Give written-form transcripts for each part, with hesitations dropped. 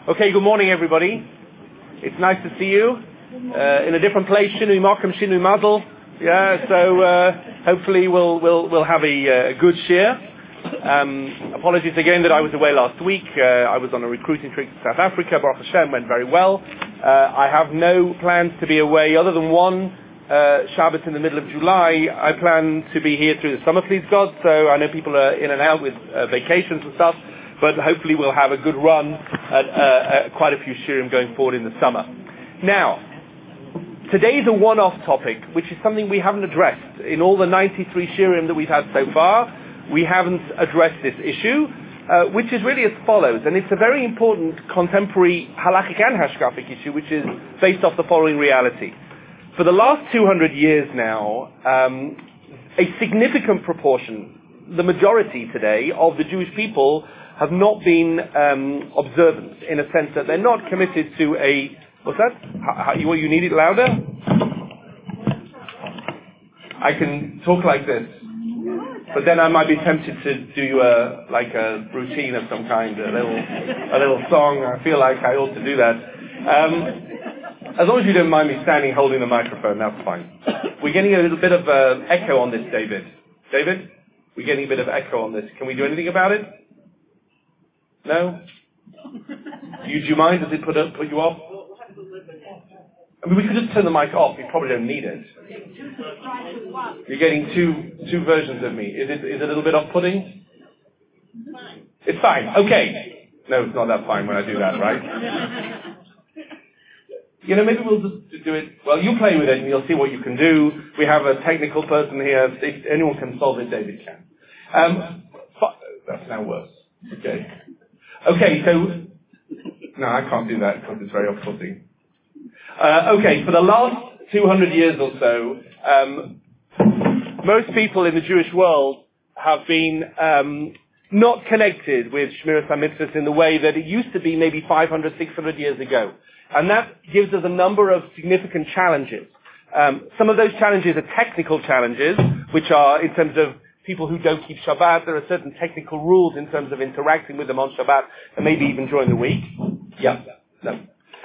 Okay, good morning, everybody. It's nice to see you in a different place. Shinui Mokum, Shinui Mazel. Yeah, so hopefully we'll have a good share. Apologies again that I was away last week. I was on a recruiting trip to South Africa. Baruch Hashem, went very well. I have no plans to be away other than one Shabbat in the middle of July. I plan to be here through the summer, please God. So I know people are in and out with vacations and stuff. But hopefully we'll have a good run at quite a few shirim going forward in the summer. Now, today is a one-off topic, which is something we haven't addressed. In all the 93 shirim that we've had so far, we haven't addressed this issue, which is really as follows. And it's a very important contemporary halachic and hashkafic issue, which is based off the following reality. For the last 200 years now, a significant proportion, the majority today, of the Jewish people have not been observant, in a sense that they're not committed to a... What's that? You need it louder? I can talk like this, but then I might be tempted to do a routine of some kind, a little song. I feel like I ought to do that. As long as you don't mind me standing holding the microphone, that's fine. We're getting a little bit of echo on this, David. David? We're getting a bit of echo on this. Can we do anything about it? No? Do you mind? Does it put you off? I mean, we could just turn the mic off. You probably don't need it. You're getting two versions of me. Is it a little bit off-putting? It's fine. Okay. No, it's not that fine when I do that, right? You know, maybe we'll just do it. Well, you play with it and you'll see what you can do. We have a technical person here. If anyone can solve it, David can. That's now worse. Okay. Okay, so, no, I can't do that because it's very off-putting. Okay, for the last 200 years or so, most people in the Jewish world have been not connected with Shmiras HaMitzvahs in the way that it used to be maybe 500, 600 years ago. And that gives us a number of significant challenges. Some of those challenges are technical challenges, which are in terms of people who don't keep Shabbat. There are certain technical rules in terms of interacting with them on Shabbat, and maybe even during the week. Yeah. No.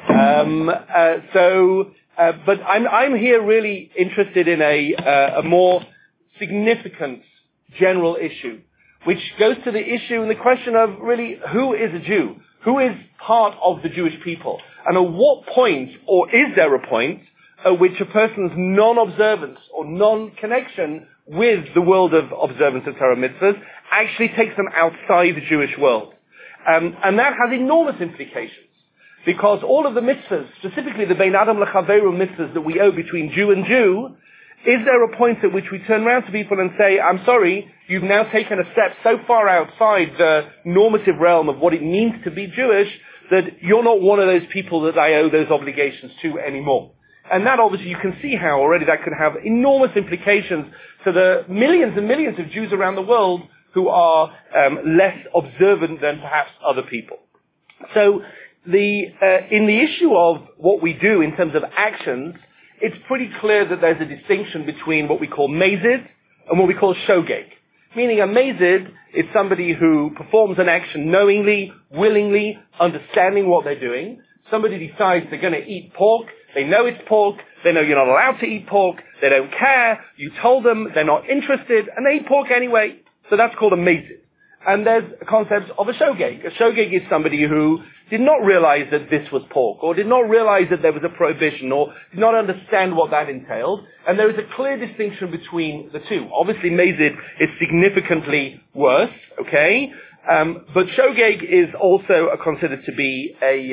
But I'm here really interested in a more significant general issue, which goes to the issue and the question of really who is a Jew? Who is part of the Jewish people? And at what point, or is there a point, at which a person's non-observance or non-connection with the world of observance of Torah mitzvahs actually takes them outside the Jewish world. And that has enormous implications, because all of the mitzvahs, specifically the Bein Adam L'Chaveru mitzvahs that we owe between Jew and Jew, is there a point at which we turn around to people and say, I'm sorry, you've now taken a step so far outside the normative realm of what it means to be Jewish that you're not one of those people that I owe those obligations to anymore. And that obviously you can see how already that could have enormous implications to the millions and millions of Jews around the world who are less observant than perhaps other people. So in the issue of what we do in terms of actions, it's pretty clear that there's a distinction between what we call mazid and what we call shogeg. Meaning a mazid is somebody who performs an action knowingly, willingly, understanding what they're doing. Somebody decides they're going to eat pork. They know it's pork. They know you're not allowed to eat pork. They don't care. You told them they're not interested, and they eat pork anyway. So that's called a mazid. And there's a concept of a shogeg. A shogeg is somebody who did not realize that this was pork, or did not realize that there was a prohibition, or did not understand what that entailed. And there is a clear distinction between the two. Obviously, mazid is significantly worse, okay? But shogeg is also considered to be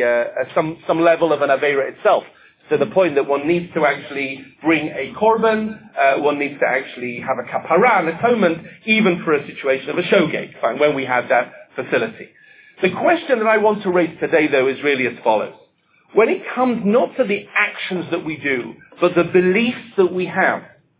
some level of an aveira itself. To the point that one needs to actually bring a korban, one needs to actually have a kapara, an atonement, even for a situation of a shogeg, fine, when we have that facility. The question that I want to raise today, though, is really as follows. When it comes not to the actions that we do, but the beliefs that we have,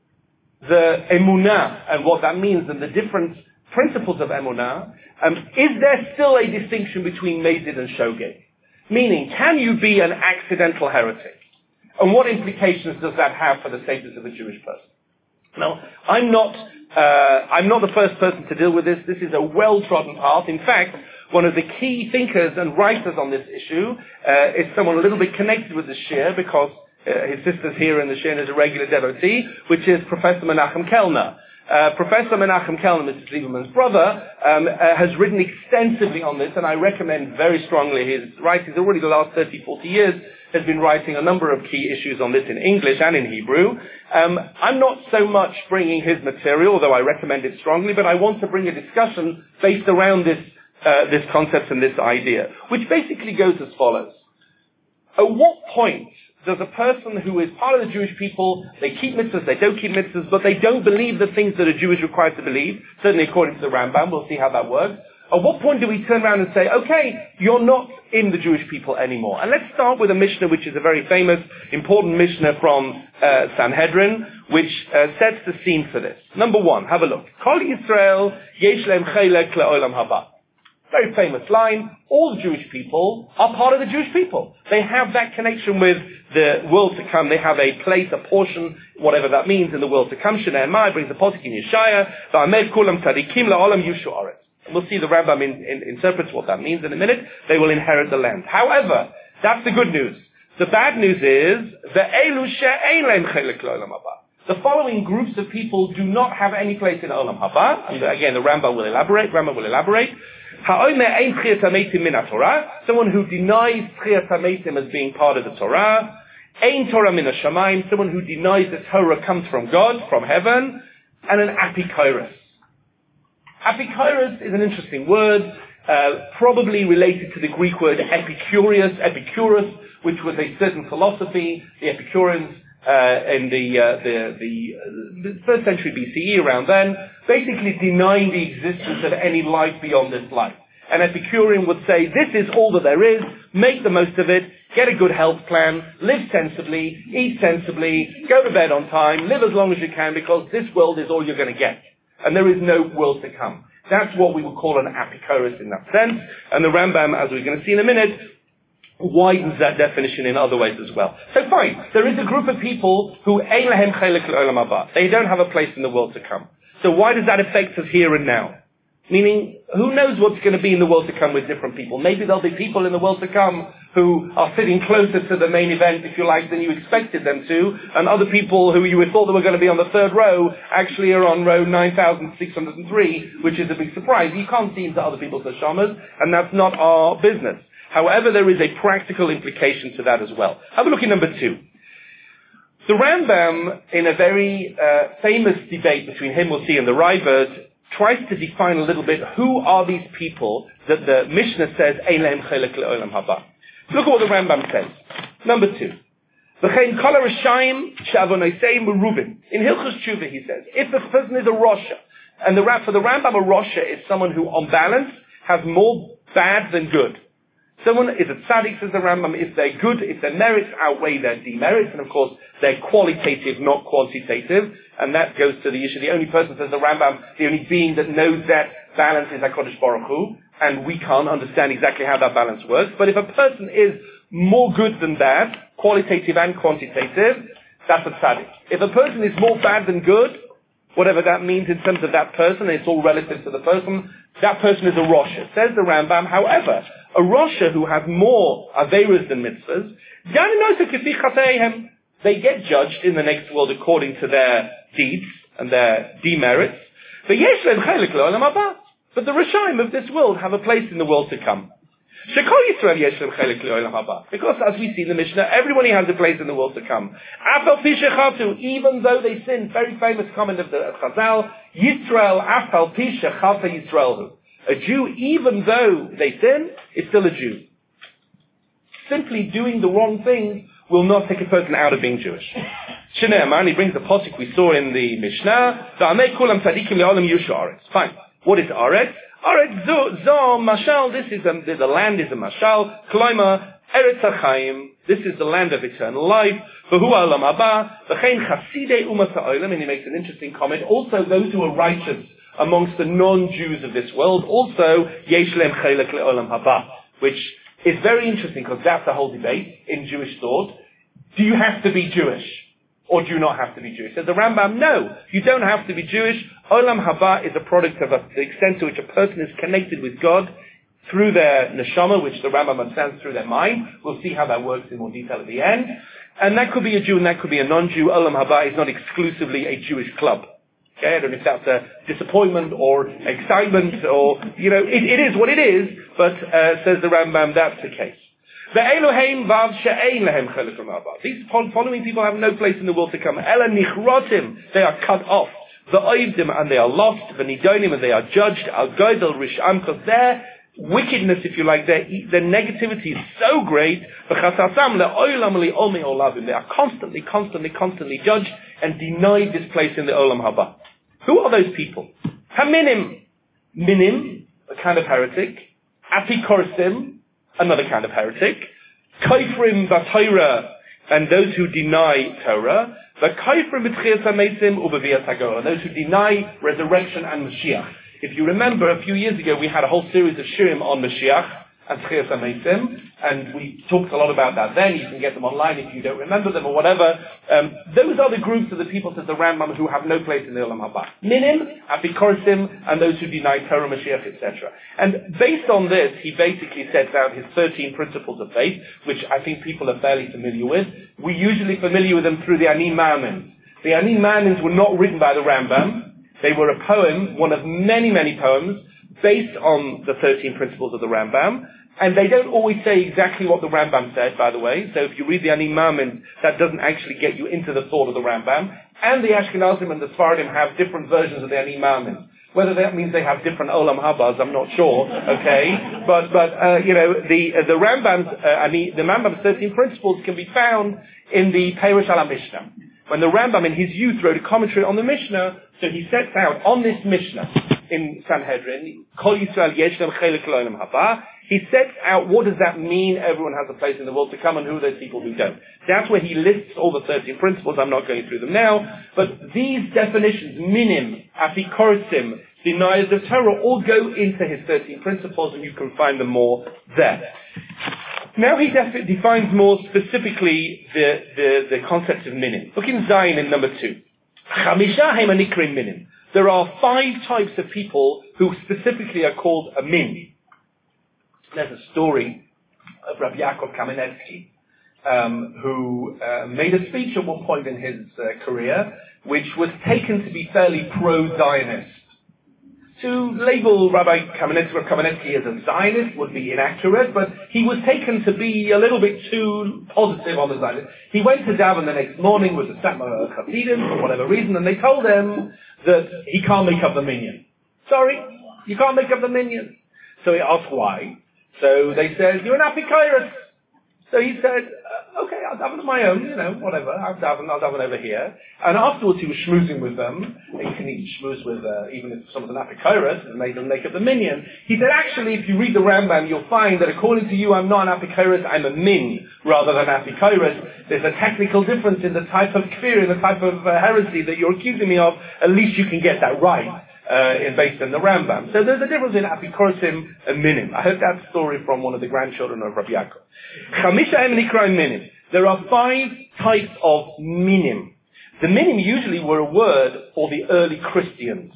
the emunah and what that means and the different principles of emunah, is there still a distinction between mazid and shogeg? Meaning, can you be an accidental heretic? And what implications does that have for the status of a Jewish person? Now, I'm not the first person to deal with this. This is a well-trodden path. In fact, One of the key thinkers and writers on this issue is someone a little bit connected with the Shir because his sister's here in the Shir and is a regular devotee, which is Professor Menachem Kellner. Professor Menachem Kellner, Mr. Lieberman's brother, has written extensively on this, and I recommend very strongly his writings. Already the last 30, 40 years has been writing a number of key issues on this in English and in Hebrew. I'm not so much bringing his material, although I recommend it strongly, but I want to bring a discussion based around this concept and this idea, which basically goes as follows. At what point does a person who is part of the Jewish people, they keep mitzvahs, they don't keep mitzvahs, but they don't believe the things that a Jew is required to believe, certainly according to the Rambam, we'll see how that works. At what point do we turn around and say, okay, you're not in the Jewish people anymore? And let's start with a Mishnah, which is a very famous, important Mishnah from Sanhedrin, which sets the scene for this. Number one, have a look. Kol Yisrael yesh lehem chelek le'olam haba. Very famous line. All Jewish people are part of the Jewish people. They have that connection with the world to come. They have a place, a portion, whatever that means, in the world to come. Shnei Emai brings the posuk in Yeshaya. Va'amed kulam tzadikim la'olam yushu aretz. We'll see the Rambam interprets what that means in a minute. They will inherit the land. However, that's the good news. The bad news is ve'elu she'ein lehem chelek le'olam haba. The following groups of people do not have any place in Olam Haba. And again, the Rambam will elaborate. Someone who denies Tchiyat HaMeitim as being part of the Torah. Ein Torah min hashamayim, someone who denies that Torah comes from God, from heaven. And an apikoros. Apikoros is an interesting word, probably related to the Greek word epicurus, which was a certain philosophy. The Epicureans in the first century BCE, around then, basically denying the existence of any life beyond this life. An Epicurean would say, this is all that there is, make the most of it, get a good health plan, live sensibly, eat sensibly, go to bed on time, live as long as you can, because this world is all you're going to get. And there is no world to come. That's what we would call an apikoros in that sense. And the Rambam, as we're going to see in a minute, widens that definition in other ways as well. So fine, there is a group of people who ein lahem chelek le'olam haba. They don't have a place in the world to come. So why does that affect us here and now? Meaning, who knows what's going to be in the world to come with different people? Maybe there'll be people in the world to come who are sitting closer to the main event, if you like, than you expected them to, and other people who you thought they were going to be on the third row actually are on row 9,603, which is a big surprise. You can't see into other people's hashamas, and that's not our business. However, there is a practical implication to that as well. Have a look at number 2. The Rambam, in a very famous debate between him, we'll see, and the Raavad, tries to define a little bit who are these people that the Mishnah says, Ein lehem chelek le'olam haba. Look at what the Rambam says. Number 2. V'chein kol harashaim she'avonoseim merubim. In Hilchos Tshuva, he says, if a person is a Rosha, and for the Rambam, a Rosha is someone who, on balance, has more bad than good. Someone is a tzaddik, says the Rambam, if they're good, if their merits outweigh their demerits, and of course, they're qualitative, not quantitative, and that goes to the issue. The only person, says the Rambam, the only being that knows that balance is HaKadosh Baruch Hu, and we can't understand exactly how that balance works. But if a person is more good than bad, qualitative and quantitative, that's a tzaddik. If a person is more bad than good, whatever that means in terms of that person, it's all relative to the person, that person is a Rosha. Says the Rambam, however, a Rosha who has more Averas than mitzvahs, they get judged in the next world according to their deeds and their demerits. But the Rishaim of this world have a place in the world to come. Because as we see in the Mishnah, everybody has a place in the world to come. Even though they sin, very famous comment of the Chazal, Yisrael afal pi shechata Yisraelhu. A Jew, even though they sin, is still a Jew. Simply doing the wrong thing will not take a person out of being Jewish. Shnei Emai, he brings the posuk we saw in the Mishnah, Va'amei kulam tzadikim le'olam yushu aretz. Fine. What is aretz? Aretz zo mashal, this is the land is a mashal, kloima, eretz ha'chaim, this is the land of eternal life, v'hu ha'olam haba, v'chein chasidei umas ha'olam, and he makes an interesting comment, also those who are righteous amongst the non-Jews of this world, also, yesh lehem chelek le'olam haba, which is very interesting because that's the whole debate in Jewish thought. Do you have to be Jewish? Or do you not have to be Jewish? Says the Rambam, no, you don't have to be Jewish. Olam haba is a product of the extent to which a person is connected with God through their neshama, which the Rambam understands through their mind. We'll see how that works in more detail at the end. And that could be a Jew and that could be a non-Jew. Olam Haba is not exclusively a Jewish club. Okay, I don't know if that's a disappointment or excitement or, it is what it is, but says the Rambam, that's the case. These following people have no place in the world to come. Ela nichrotim, they are cut off. The oivdim, and they are lost. The nidonim, and they are judged. Al goydel risham, because their wickedness, if you like, their negativity is so great. They are constantly judged and denied this place in the Olam Haba. Who are those people? Haminim, minim, a kind of heretic. Apikorsim, another kind of heretic. Kaifrim b'Torah, and those who deny Torah. The kaifrim b'tchias hamesim u'b'vias hagora, those who deny resurrection and Mashiach. If you remember, a few years ago we had a whole series of shirim on Mashiach and tchias hamesim, and we talked a lot about that then. You can get them online if you don't remember them or whatever. Those are the groups of the people, says the Rambam, who have no place in the Olam Haba. Minim, Apikorsim, and those who deny Torah, Mashiach, etc. And based on this, he basically sets out his 13 principles of faith, which I think people are fairly familiar with. We're usually familiar with them through the Ani Ma'amim. The Ani Ma'amim were not written by the Rambam. They were a poem, one of many, many poems, based on the 13 principles of the Rambam. And they don't always say exactly what the Rambam said, by the way. So if you read the Ani Ma'amim, that doesn't actually get you into the thought of the Rambam. And the Ashkenazim and the Sfaradim have different versions of the Ani Ma'amim. Whether that means they have different Olam Habas, I'm not sure. Okay, but the Rambam's 13 principles can be found in the Perush al Mishnah. When the Rambam in his youth wrote a commentary on the Mishnah, so he sets out on this Mishnah in Sanhedrin, Kol Yisrael Yesh Lem Chelek L'Olam Haba. He sets out what does that mean, everyone has a place in the world to come, and who are those people who don't. That's where he lists all the 13 principles. I'm not going through them now, but these definitions, minim, apikorsim, deniers of Torah, all go into his 13 principles, and you can find them more there. Now he defines more specifically the concept of minim. Look in Zion in number 2. Chamisha hemanikrim minim. There are 5 types of people who specifically are called a min. There's a story of Rabbi Yaakov Kamenetsky, who made a speech at one point in his career, which was taken to be fairly pro-Zionist. To label Rabbi Kamenetsky as a Zionist would be inaccurate, but he was taken to be a little bit too positive on the Zionist. He went to daven the next morning with the Satmar Hasidim for whatever reason, and they told him that he can't make up the minyan. Sorry, you can't make up the minyan. So he asked why. So they said, you're an apikoros. So he said, okay, I'll daven on my own, whatever. I'll daven over here. And afterwards he was schmoozing with them. You can even schmooze with, even if someone's an apikoros, and made them make up the minyan. He said, actually, if you read the Rambam, you'll find that according to you, I'm not an apikoros, I'm a min, rather than apikoros. There's a technical difference in the type of kfir, in the type of heresy that you're accusing me of. At least you can get that right. Based on the Rambam. So there's a difference in Apikorsim and Minim. I heard that story from one of the grandchildren of Rabbi Yaakov. Chamisha Nikra Minim. There are 5 types of Minim. The Minim usually were a word for the early Christians.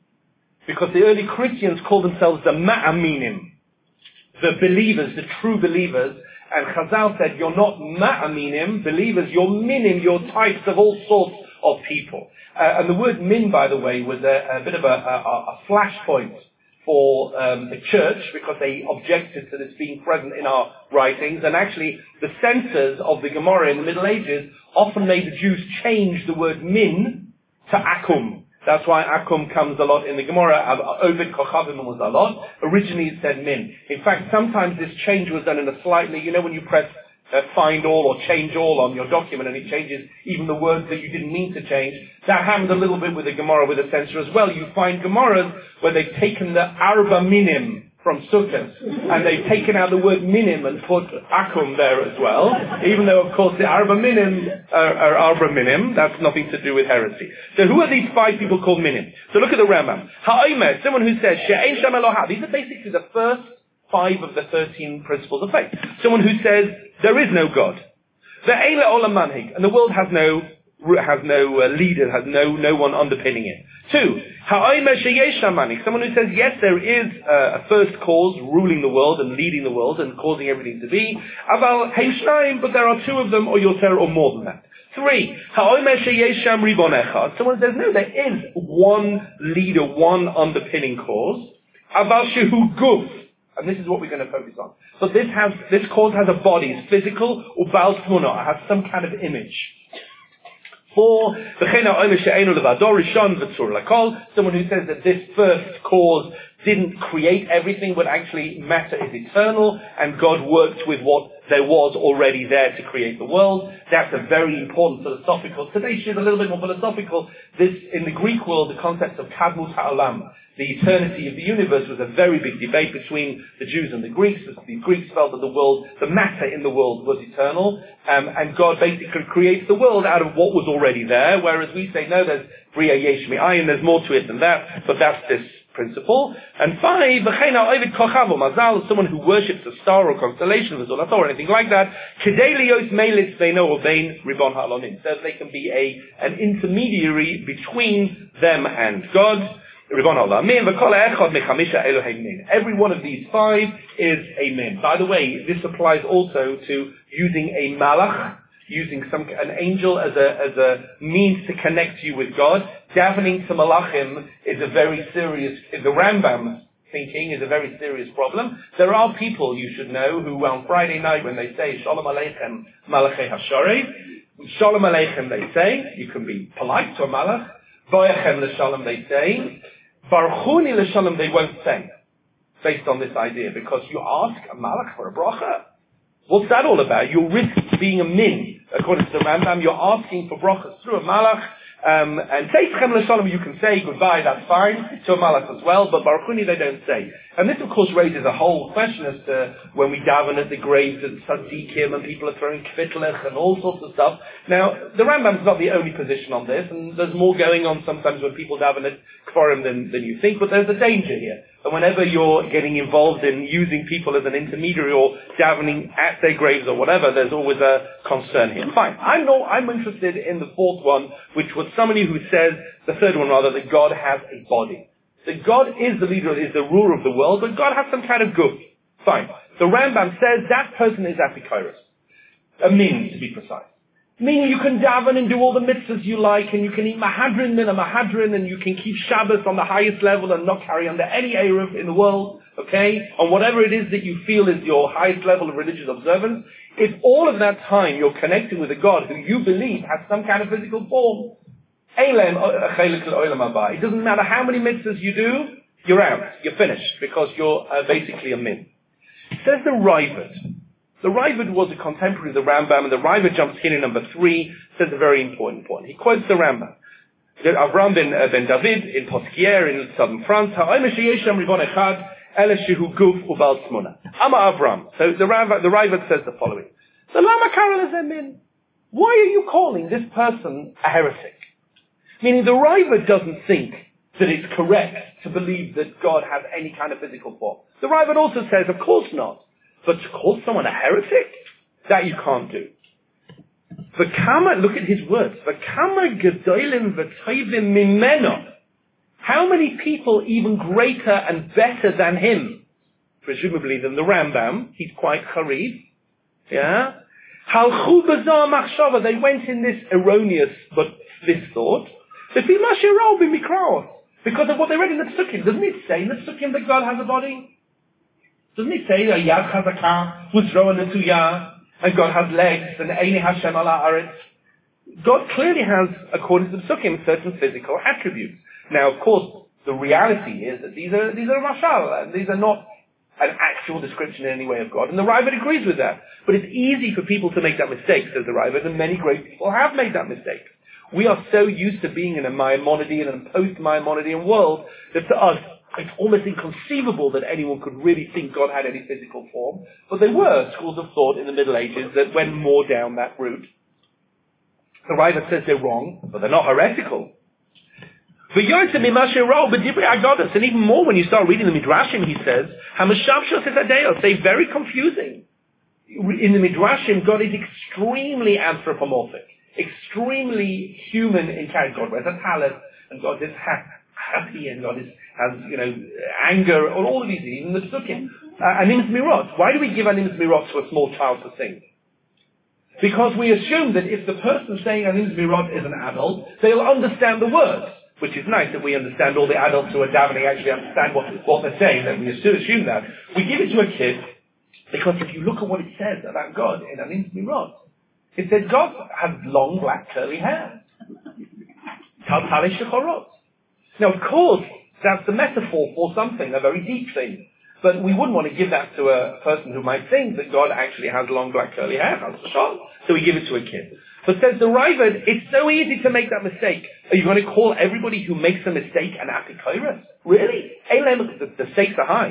Because the early Christians called themselves the Ma'aminim. The believers, the true believers. And Chazal said, you're not Ma'aminim, believers, you're Minim, you're types of all sorts of people. And the word min, by the way, was a bit of a flashpoint for the church, because they objected to this being present in our writings. And actually, the censors of the Gemara in the Middle Ages often made the Jews change the word min to akum. That's why akum comes a lot in the Gemara. Ovid Kochavim was a lot. Originally it said min. In fact, sometimes this change was done in a slightly, when you press find all or change all on your document and it changes even the words that you didn't mean to change. That happened a little bit with the Gemara with the censor as well. You find Gemaras where they've taken the arba minim from Sukkot and they've taken out the word minim and put akum there as well, even though of course the arba minim are arba minim. That's nothing to do with heresy. So who are these 5 people called minim? So look at the Rambam. Ha'omer, someone who says she'ein shem Eloha. These are basically the first 5 of the 13 principles of faith. Someone who says there is no God. Ve'ele olam manhig, and the world has no leader, has no one underpinning it. 2, someone who says, yes, there is a first cause ruling the world and leading the world and causing everything to be, but there are 2 of them, or yoter, or more than that. 3, someone says, no, there is one leader, one underpinning cause, and this is what we're going to focus on. But this cause has a body, it's physical, it has some kind of image. 4, someone who says that this first cause didn't create everything, but actually matter is eternal, and God worked with what there was already there to create the world. That's a very important philosophical. Today's is a little bit more philosophical. This, in the Greek world, the concept of kadmut ha'olam, the eternity of the universe, was a very big debate between the Jews and the Greeks. The Greeks felt that the matter in the world was eternal, and God basically creates the world out of what was already there, whereas we say, no, there's Bria Yesh Me'ayin, there's more to it than that, but that's this principle. And 5, someone who worships a star or constellation or anything like that, so they can be an intermediary between them and God. Every one of these 5 is a min. By the way, this applies also to using a malach, using an angel as a means to connect you with God. Davening to malachim is a very serious, the Rambam thinking is a very serious problem. There are people, you should know, who on Friday night when they say Shalom Aleichem Malachei Hasharei, Shalom Aleichem they say, you can be polite to a malach, Voyachem l'shalom they say, Baruchuni l'shalom they won't say, based on this idea, because you ask a malach for a bracha. What's that all about? You risk being a min. According to the Rambam, you're asking for brachas through a malach, and Teitchem l'shalom you can say goodbye, that's fine, to a malach as well, but Baruchuni they don't say. And this of course raises a whole question as to when we daven at the graves of tzaddikim and people are throwing kvitlech and all sorts of stuff. Now, the Rambam's not the only position on this, and there's more going on sometimes when people daven at kfarim than you think, but there's a danger here. And whenever you're getting involved in using people as an intermediary or davening at their graves or whatever, there's always a concern here. Fine. I'm interested in the 4th one, which was somebody who says, the 3rd one rather, that God has a body. That God is the leader, is the ruler of the world, but God has some kind of goof. Fine. The Rambam says that person is Apikoros. A min, to be precise. Meaning you can daven and do all the mitzvahs you like, and you can eat mahadrin min a mahadrin, and you can keep Shabbos on the highest level and not carry under any eruv in the world, okay? On whatever it is that you feel is your highest level of religious observance. If all of that time you're connecting with a God who you believe has some kind of physical form, it doesn't matter how many mitzvahs you do, you're out, you're finished, because you're basically a min. Says the Raavad. The Raavad was a contemporary of the Rambam, and the Raavad jumps in number 3, says a very important point. He quotes the Rambam. Avram ben David in Potkier in southern France. Ama Avram. So the Raavad says the following. Why are you calling this person a heretic? Meaning the Raavad doesn't think that it's correct to believe that God has any kind of physical form. The Raavad also says, of course not. But to call someone a heretic, that you can't do. Look at his words. How many people even greater and better than him? Presumably than the Rambam. He's quite charif. Yeah? They went in this erroneous, but this thought. Because of what they read in the Psukim. Doesn't it say in the Psukim that God has a body? Doesn't it say that Yad Chazakah was Roa Netuyah, and God has legs, and Eini Hashem ala Aretz? God clearly has, according to the Psukim, certain physical attributes. Now, of course, the reality is that these are mashal, and these are not an actual description in any way of God, and the Raavad agrees with that. But it's easy for people to make that mistake, says the Raavad, and many great people have made that mistake. We are so used to being in a Maimonidean and post-Maimonidean world that to us, it's almost inconceivable that anyone could really think God had any physical form. But there were schools of thought in the Middle Ages that went more down that route. The Raavad says they're wrong, but they're not heretical. And even more when you start reading the Midrashim, he says, they're very confusing. In the Midrashim, God is extremely anthropomorphic. extremely human in character. God wears a talent, and God is happy, and God has anger, or all of these, even the psukim. Anim Zmirot. Why do we give Anim Zmirot to a small child to sing? Because we assume that if the person saying Anim Zmirot is an adult, they'll understand the words, which is nice that we understand, all the adults who are davening actually understand what they're saying, that we still assume that. We give it to a kid, because if you look at what it says about God in Anim Zmirot, it says God has long black curly hair. Taltale Shechorot. Now, of course, that's the metaphor for something, a very deep thing. But we wouldn't want to give that to a person who might think that God actually has long black curly hair. So we give it to a kid. But says the Raavad, it's so easy to make that mistake. Are you going to call everybody who makes a mistake an apikoros? Really? The stakes are high.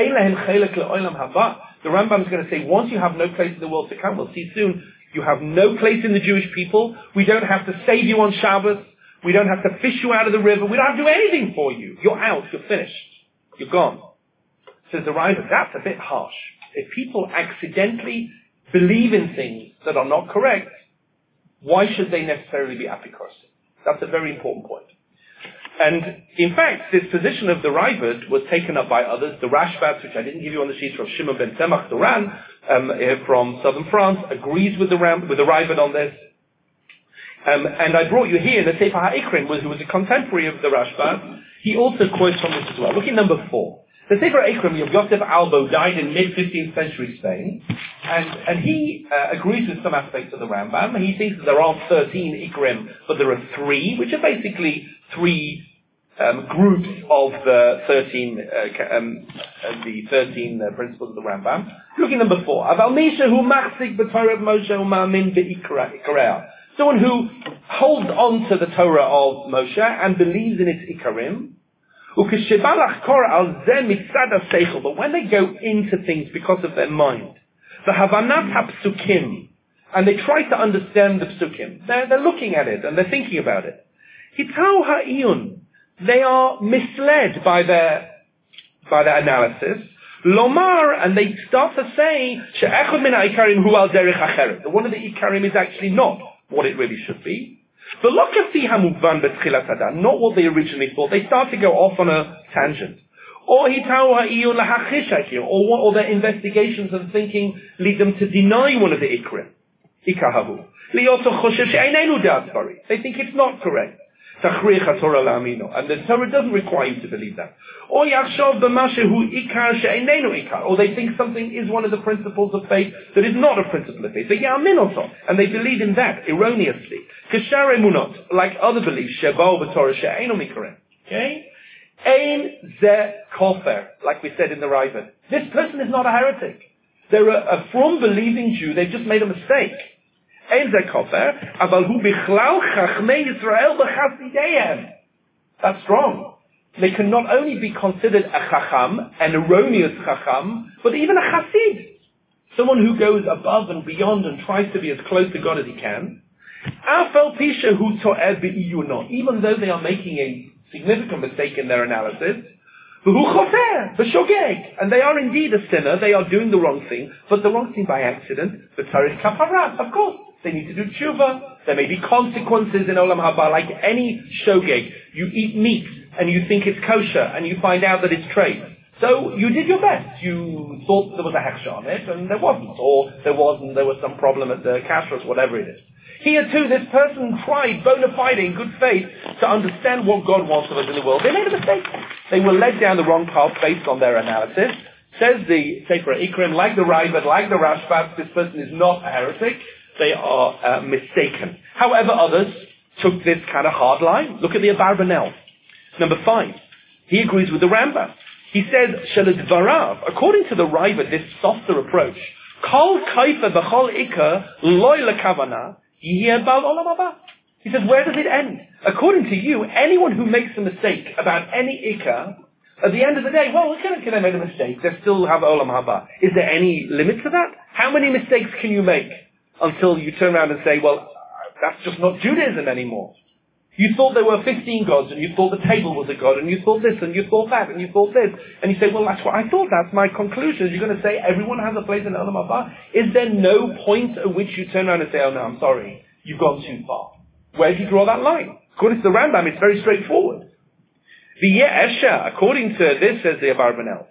The Rambam is going to say, once you have no place in the world to come, we'll see soon, you have no place in the Jewish people. We don't have to save you on Shabbos. We don't have to fish you out of the river. We don't have to do anything for you. You're out. You're finished. You're gone. Says the Raavad, that's a bit harsh. If people accidentally believe in things that are not correct, why should they necessarily be apikoros? That's a very important point. And in fact, this position of the Raavad was taken up by others. The Rashbats, which I didn't give you on the sheet, from Shimon ben Tzemach Duran, from southern France, agrees with the Raavad on this. And I brought you here the Sefer HaIkrim, who was a contemporary of the Rashbat. He also quotes from this as well. Look at number 4. The Sefer HaIkrim, Yosef Albo, died in mid-15th century Spain, and he agrees with some aspects of the Rambam. He thinks that there aren't 13 Ikrim, but there are 3, which are basically 3 groups of the 13 principles of the Rambam. Look at number 4. Aval Misha hu machzik b'Torah Moshe u'ma'amin be'ikra. Someone who holds on to the Torah of Moshe and believes in its Ikarim. But when they go into things because of their mind, the Havanat HaPsukim, and they try to understand the Psukim, they're looking at it and they're thinking about it. Hitau Ha'iyun, they are misled by their analysis. Lomar, and they start to say, She'echad min ha'ikarim hu al derech acheret. That one of the Ikarim is actually not what it really should be. But look at the Hamuvban Betchilat Hadan, not what they originally thought. They start to go off on a tangent. Or or their investigations and thinking lead them to deny one of the Ikrim. Ikahavu. They think it's not correct. And the Torah doesn't require you to believe that. Or they think something is one of the principles of faith that is not a principle of faith. And they believe in that erroneously. Like other beliefs, okay? Ein ze kofer, like we said in the Raavad. This person is not a heretic. They're a from believing Jew. They've just made a mistake. Ein ze kofer, aval hu bichlal chachmei Yisrael b'chasideihem. That's wrong. They can not only be considered a chacham, an erroneous chacham, but even a chassid. Someone who goes above and beyond and tries to be as close to God as he can. Even though they are making a significant mistake in their analysis, and they are indeed a sinner, they are doing the wrong thing, but the wrong thing by accident, of course, they need to do tshuva, there may be consequences in Olam Haba, like any shogeg. You eat meat, and you think it's kosher, and you find out that it's treif. So you did your best. You thought there was a hechsher on it, and there wasn't, or there was some problem at the kashrus, whatever it is. Here too, this person tried, bona fide, in good faith, to understand what God wants of us in the world. They made a mistake. They were led down the wrong path based on their analysis. Says the Sefer Ikrim, like the Raavad, like the Rashbat, this person is not a heretic. They are mistaken. However, others took this kind of hard line. Look at the Abarbanel. Number 5. He agrees with the Rambam. He says, Shalidvarav, according to the Raavad, this softer approach, Kol kaifa b'chol ikar loy lekavana. He says, where does it end? According to you, anyone who makes a mistake about any ikar, at the end of the day, well, can they make a mistake? They still have Olam Haba. Is there any limit to that? How many mistakes can you make until you turn around and say, well, that's just not Judaism anymore? You thought there were 15 gods, and you thought the table was a god, and you thought this, and you thought that, and you thought this. And you say, well, that's what I thought. That's my conclusion. You're going to say everyone has a place in Olam Haba? Is there no point at which you turn around and say, oh, no, I'm sorry. you've gone too far. Where do you draw that line? According to the Rambam, it's very straightforward. According to this, says the Abarbanel,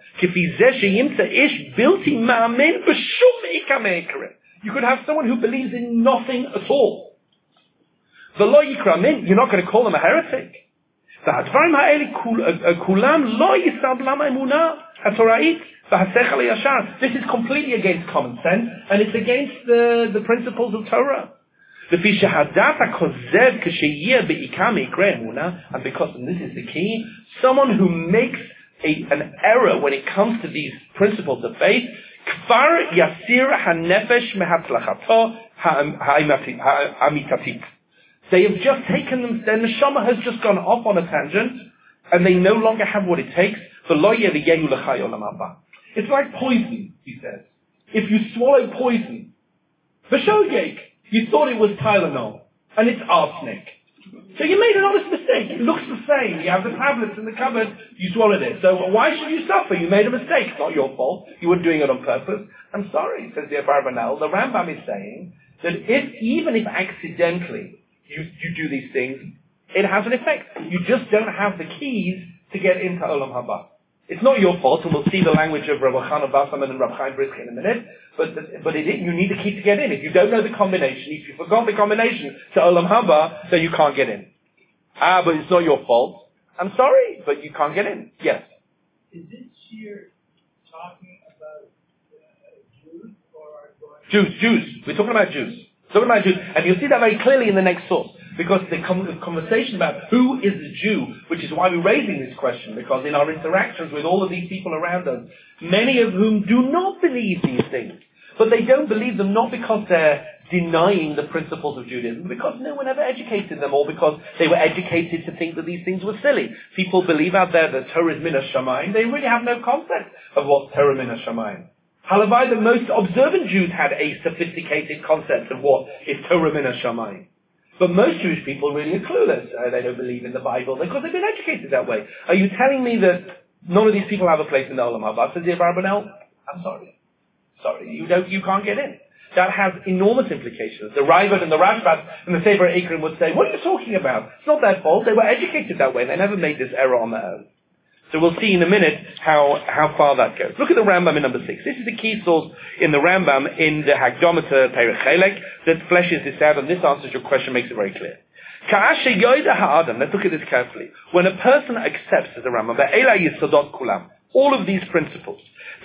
you could have someone who believes in nothing at all. You're not going to call them a heretic. This is completely against common sense, and it's against the principles of Torah. And because, and this is the key, someone who makes an error when it comes to these principles of faith, they have just taken them, their neshama has just gone off on a tangent, and they no longer have what it takes. It's like poison, he says. If you swallow poison, you thought it was Tylenol, and it's arsenic. So you made an honest mistake. It looks the same. You have the tablets in the cupboard, you swallowed it. So why should you suffer? You made a mistake. It's not your fault. You weren't doing it on purpose. I'm sorry, says the Abarbanel. The Rambam is saying that even if accidentally you do these things, it has an effect. You just don't have the keys to get into Olam Haba. It's not your fault, and we'll see the language of Rabbi Chana Bassaman and Rabbi Chaim Brisker in a minute, but you need the key to get in. If you don't know the combination, if you forgot the combination to Olam Haba, then you can't get in. But it's not your fault. I'm sorry, but you can't get in. Yes? Is this here talking about Jews or... Jews. We're talking about Jews. And you'll see that very clearly in the next source. Because the conversation about who is the Jew, which is why we're raising this question, because in our interactions with all of these people around us, many of whom do not believe these things. But they don't believe them not because they're denying the principles of Judaism, but because no one ever educated them, or because they were educated to think that these things were silly. People believe out there that Torah is min hashamayim. They really have no concept of what Torah min hashamayim. Halavai, the most observant Jews had a sophisticated concept of what is Torah min hashamayim. But most Jewish people really are clueless. They don't believe in the Bible because they've been educated that way. Are you telling me that none of these people have a place in the Olam Haba? Says the Abarbanel, I'm sorry. You can't get in. That has enormous implications. The Raavad and the Rashbam and the Sefer Ikrim would say, what are you talking about? It's not their fault. They were educated that way. They never made this error on their own. So we'll see in a minute how far that goes. Look at the Rambam in number 6. This is the key source in the Rambam in the Hakdama to Perek Chelek that fleshes this out, and this answers your question, makes it very clear. Let's look at this carefully. When a person accepts, as the Rambam, all of these principles,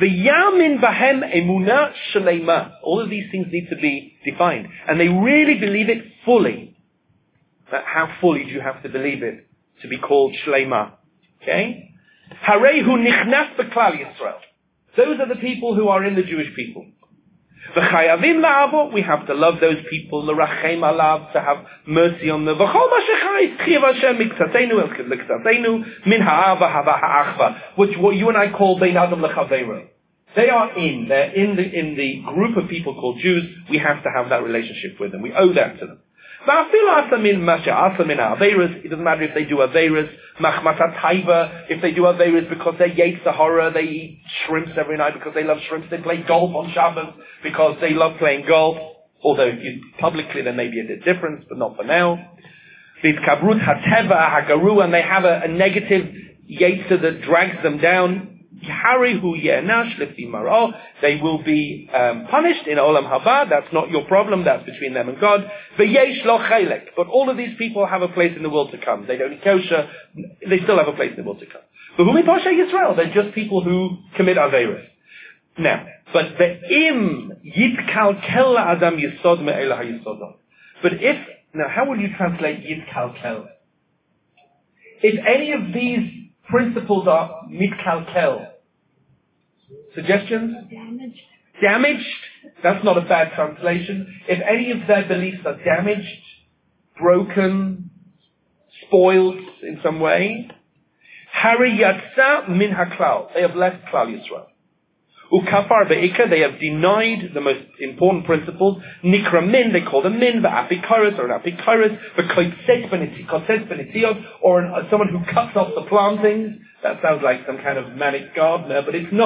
all of these things need to be defined, and they really believe it fully. How fully do you have to believe it to be called Shleima? Okay? Harehu nichnas b'klal Yisrael. Those are the people who are in the Jewish people. V'chayavim la'avo, we have to love those people, l'rachem alav, to have mercy on them. V'chol ma shechai, chiyav Hashem miktzatenu el miktzatenu, min ha'ava hava ha'achva, which what you and I call bein adam lechaveiro. They're in the group of people called Jews. We have to have that relationship with them. We owe that to them. It doesn't matter if they do Averas, Machmatat Taiva, if they do Averas because they're Yetzer Hara, they eat shrimps every night because they love shrimps, they play golf on Shabbos because they love playing golf, although if you publicly there may be a difference, but not for now. Kabrut Hateva Hagaru, and they have a negative Yetzer that drags them down. They will be punished in Olam Haba. That's not your problem. That's between them and God. But all of these people have a place in the world to come. They don't eat kosher. They still have a place in the world to come. But Yisrael, they're just people who commit Averis. Now, but how will you translate Yitkalkel? If any of these principles are mitkalkel. Suggestions? Damaged? That's not a bad translation. If any of their beliefs are damaged, broken, spoiled in some way, Hari yatsa min haklal. They have left Klal Yisrael. Ukafar be'ika, they have denied the most important principles. Nikra min, they call them min, v'apikaris, or an apikaris, v'koitset benetiot, or someone who cuts off the plantings. That sounds like some kind of manic gardener, but it's not.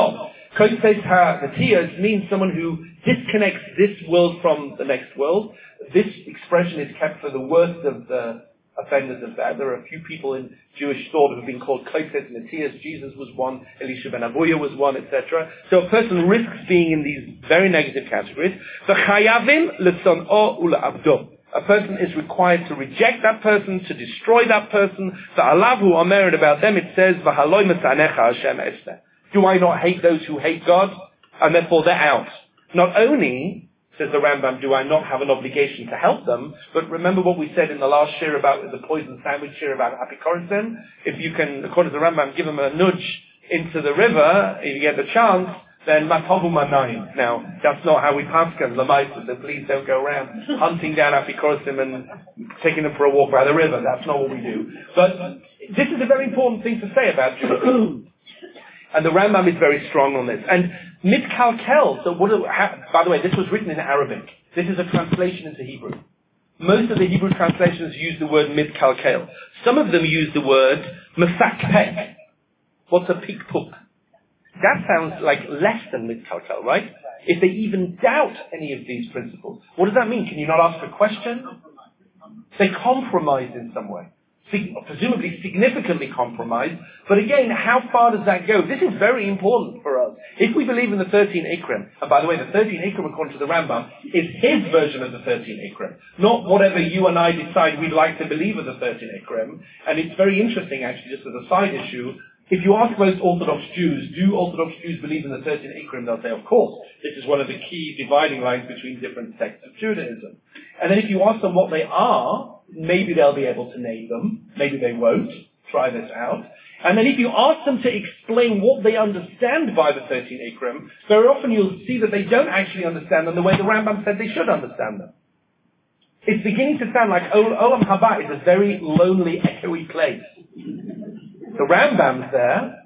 Kotes ha-natiyas means someone who disconnects this world from the next world. This expression is kept for the worst of the offenders of that. There are a few people in Jewish thought who have been called Kotes Natiyas. Jesus was one, Elisha ben Abuya was one, etc. So a person risks being in these very negative categories. V'chayavim l'son'o u'la'avdo. A person is required to reject that person, to destroy that person. V'alavu omered about them, it says, V'haloi masanecha Hashem esneh. Do I not hate those who hate God? And therefore they're out. Not only, says the Rambam, do I not have an obligation to help them, but remember what we said in the last shir about the poison sandwich shir about apikorasim. If you can, according to the Rambam, give them a nudge into the river, if you get the chance, then matavu manayim. Now, that's not how we paskan lamaisa, so please don't go around hunting down apikorasim and taking them for a walk by the river. That's not what we do. But this is a very important thing to say about Judaism. And the Rambam is very strong on this. And mitkalkel, so by the way, this was written in Arabic. This is a translation into Hebrew. Most of the Hebrew translations use the word mitkalkel. Some of them use the word mefakpek. What's a pikpuk? That sounds like less than mitkalkel, right? If they even doubt any of these principles. What does that mean? Can you not ask a question? They compromise in some way. Presumably significantly compromised. But again, how far does that go? This is very important for us. If we believe in the 13 Ikrim, and by the way, the 13 Ikrim, according to the Rambam, is his version of the 13 Ikrim, not whatever you and I decide we'd like to believe of the 13 Ikrim. And it's very interesting, actually, just as a side issue, if you ask most Orthodox Jews, do Orthodox Jews believe in the 13 Ikrim? They'll say, of course. This is one of the key dividing lines between different sects of Judaism. And then if you ask them what they are, maybe they'll be able to name them. Maybe they won't. Try this out. And then if you ask them to explain what they understand by the 13 Ikrim, very often you'll see that they don't actually understand them the way the Rambam said they should understand them. It's beginning to sound like Olam Haba is a very lonely, echoey place. The Rambam's there,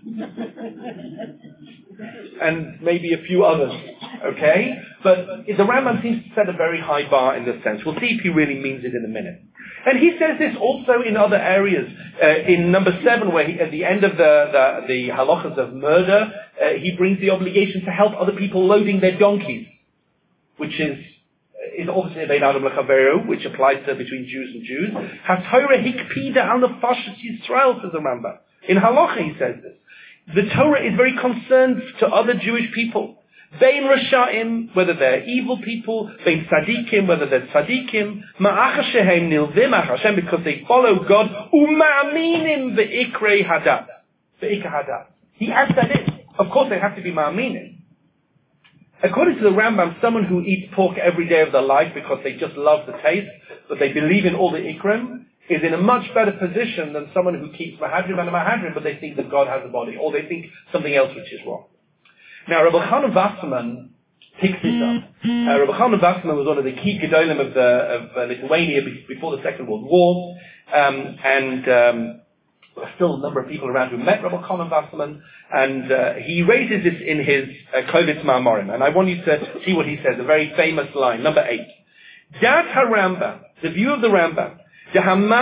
and maybe a few others, okay? But the Rambam seems to set a very high bar in this sense. We'll see if he really means it in a minute. And he says this also in other areas. In number 7, where at the end of the halachas of murder, he brings the obligation to help other people loading their donkeys, which is obviously a Bein Adam L'Chaveru, which applies to between Jews and Jews. HaTorah hikpida al nefashos Yisrael, says the Rambam. In halacha he says this. The Torah is very concerned to other Jewish people. Bein Rashaim, whether they're evil people, Bein Tzadikim, whether they're Tzadikim, Ma'acha shehem nilvim Hashem, because they follow God, U'ma'aminim ve'ikre hadat. Ve'ikre hadat. He adds that in. Of course they have to be ma'aminim. According to the Rambam, someone who eats pork every day of their life because they just love the taste, but they believe in all the ikrim, is in a much better position than someone who keeps mahadrim and a mahadrim, but they think that God has a body, or they think something else which is wrong. Now, Rabbi Chanan Wasserman picks this up. Rabbi Chanan Wasserman was one of the key gedolim of Lithuania before the Second World War, and still a number of people around who met Rabbi Chanan Wasserman, and he raises this in his Kovitz Ma'amorim, and I want you to see what he says, a very famous line, number 8. Dat HaRambam, the view of the Rambam, the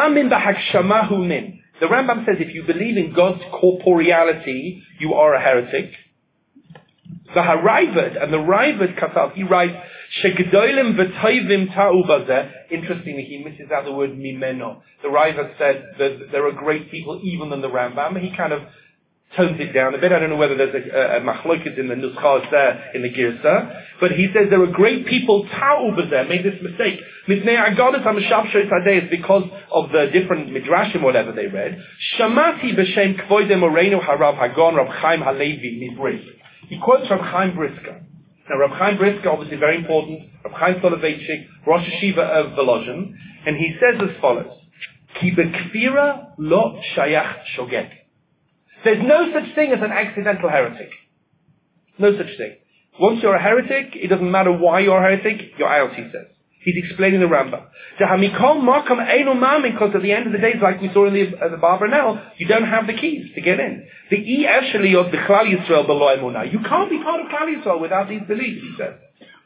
Rambam says if you believe in God's corporeality, you are a heretic. The Harayvad, and the Rayvad Katal, he writes, Shegedolim v'toivim ta'u bazeh. Interestingly, he misses out the word mimeno. The Rayvad said that there are great people even than the Rambam. He kind of tones it down a bit. I don't know whether there's a machloket in the Nuschas there, in the Girsa. But he says there are great people, ta'u bazeh, made this mistake. Mipnei agadas ha'meshavshois hadei, because of the different midrashim, whatever they read. Shamati b'shem kvoidem oreinu harav hagon Rab Chaim Halevi Mibris. He quotes Rab Chaim Brisker. Now, Rab Chaim Brisker, obviously very important, Rab Chaim Soloveitchik, Rosh Hashiva of Volozhin, and he says as follows, Ki bekfira lo shayach shogeg. There's no such thing as an accidental heretic. No such thing. Once you're a heretic, it doesn't matter why you're a heretic, you're out, he says. He's explaining the Rambam. Because at the end of the day, like we saw in the Barbanel, you don't have the keys to get in. The actually of the Klal Yisrael below Emunah. You can't be part of Klal Yisrael without these beliefs, he says.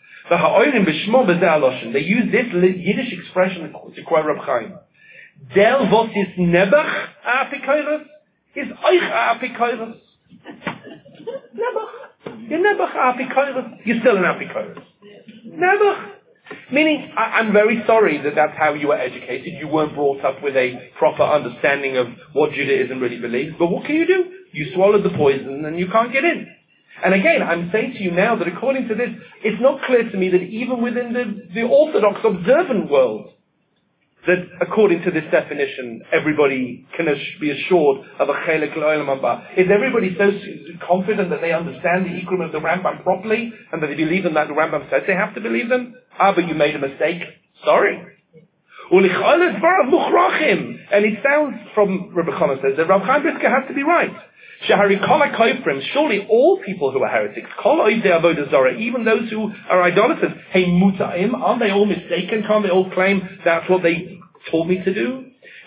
They use this Yiddish expression to quote Rab Chaim. Del vos is nebach apikoiros is oich apikoiros. Nebach. You're nebuch apikoros. You're still an apikoros. Nebuch. Meaning, I'm very sorry that that's how you were educated. You weren't brought up with a proper understanding of what Judaism really believes. But what can you do? You swallowed the poison and you can't get in. And again, I'm saying to you now that according to this, it's not clear to me that even within the Orthodox observant world, that according to this definition, everybody can be assured of a chelik l'olam haba. Is everybody so confident that they understand the Ikrim of the Rambam properly and that they believe in that the Rambam says they have to believe them? But you made a mistake. Sorry. And it sounds from Rabbi Chana says that Rav Chaim Brisker has to be right. Surely all people who are heretics, even those who are idolaters, aren't they all mistaken? Can't they all claim that's what they told me to do?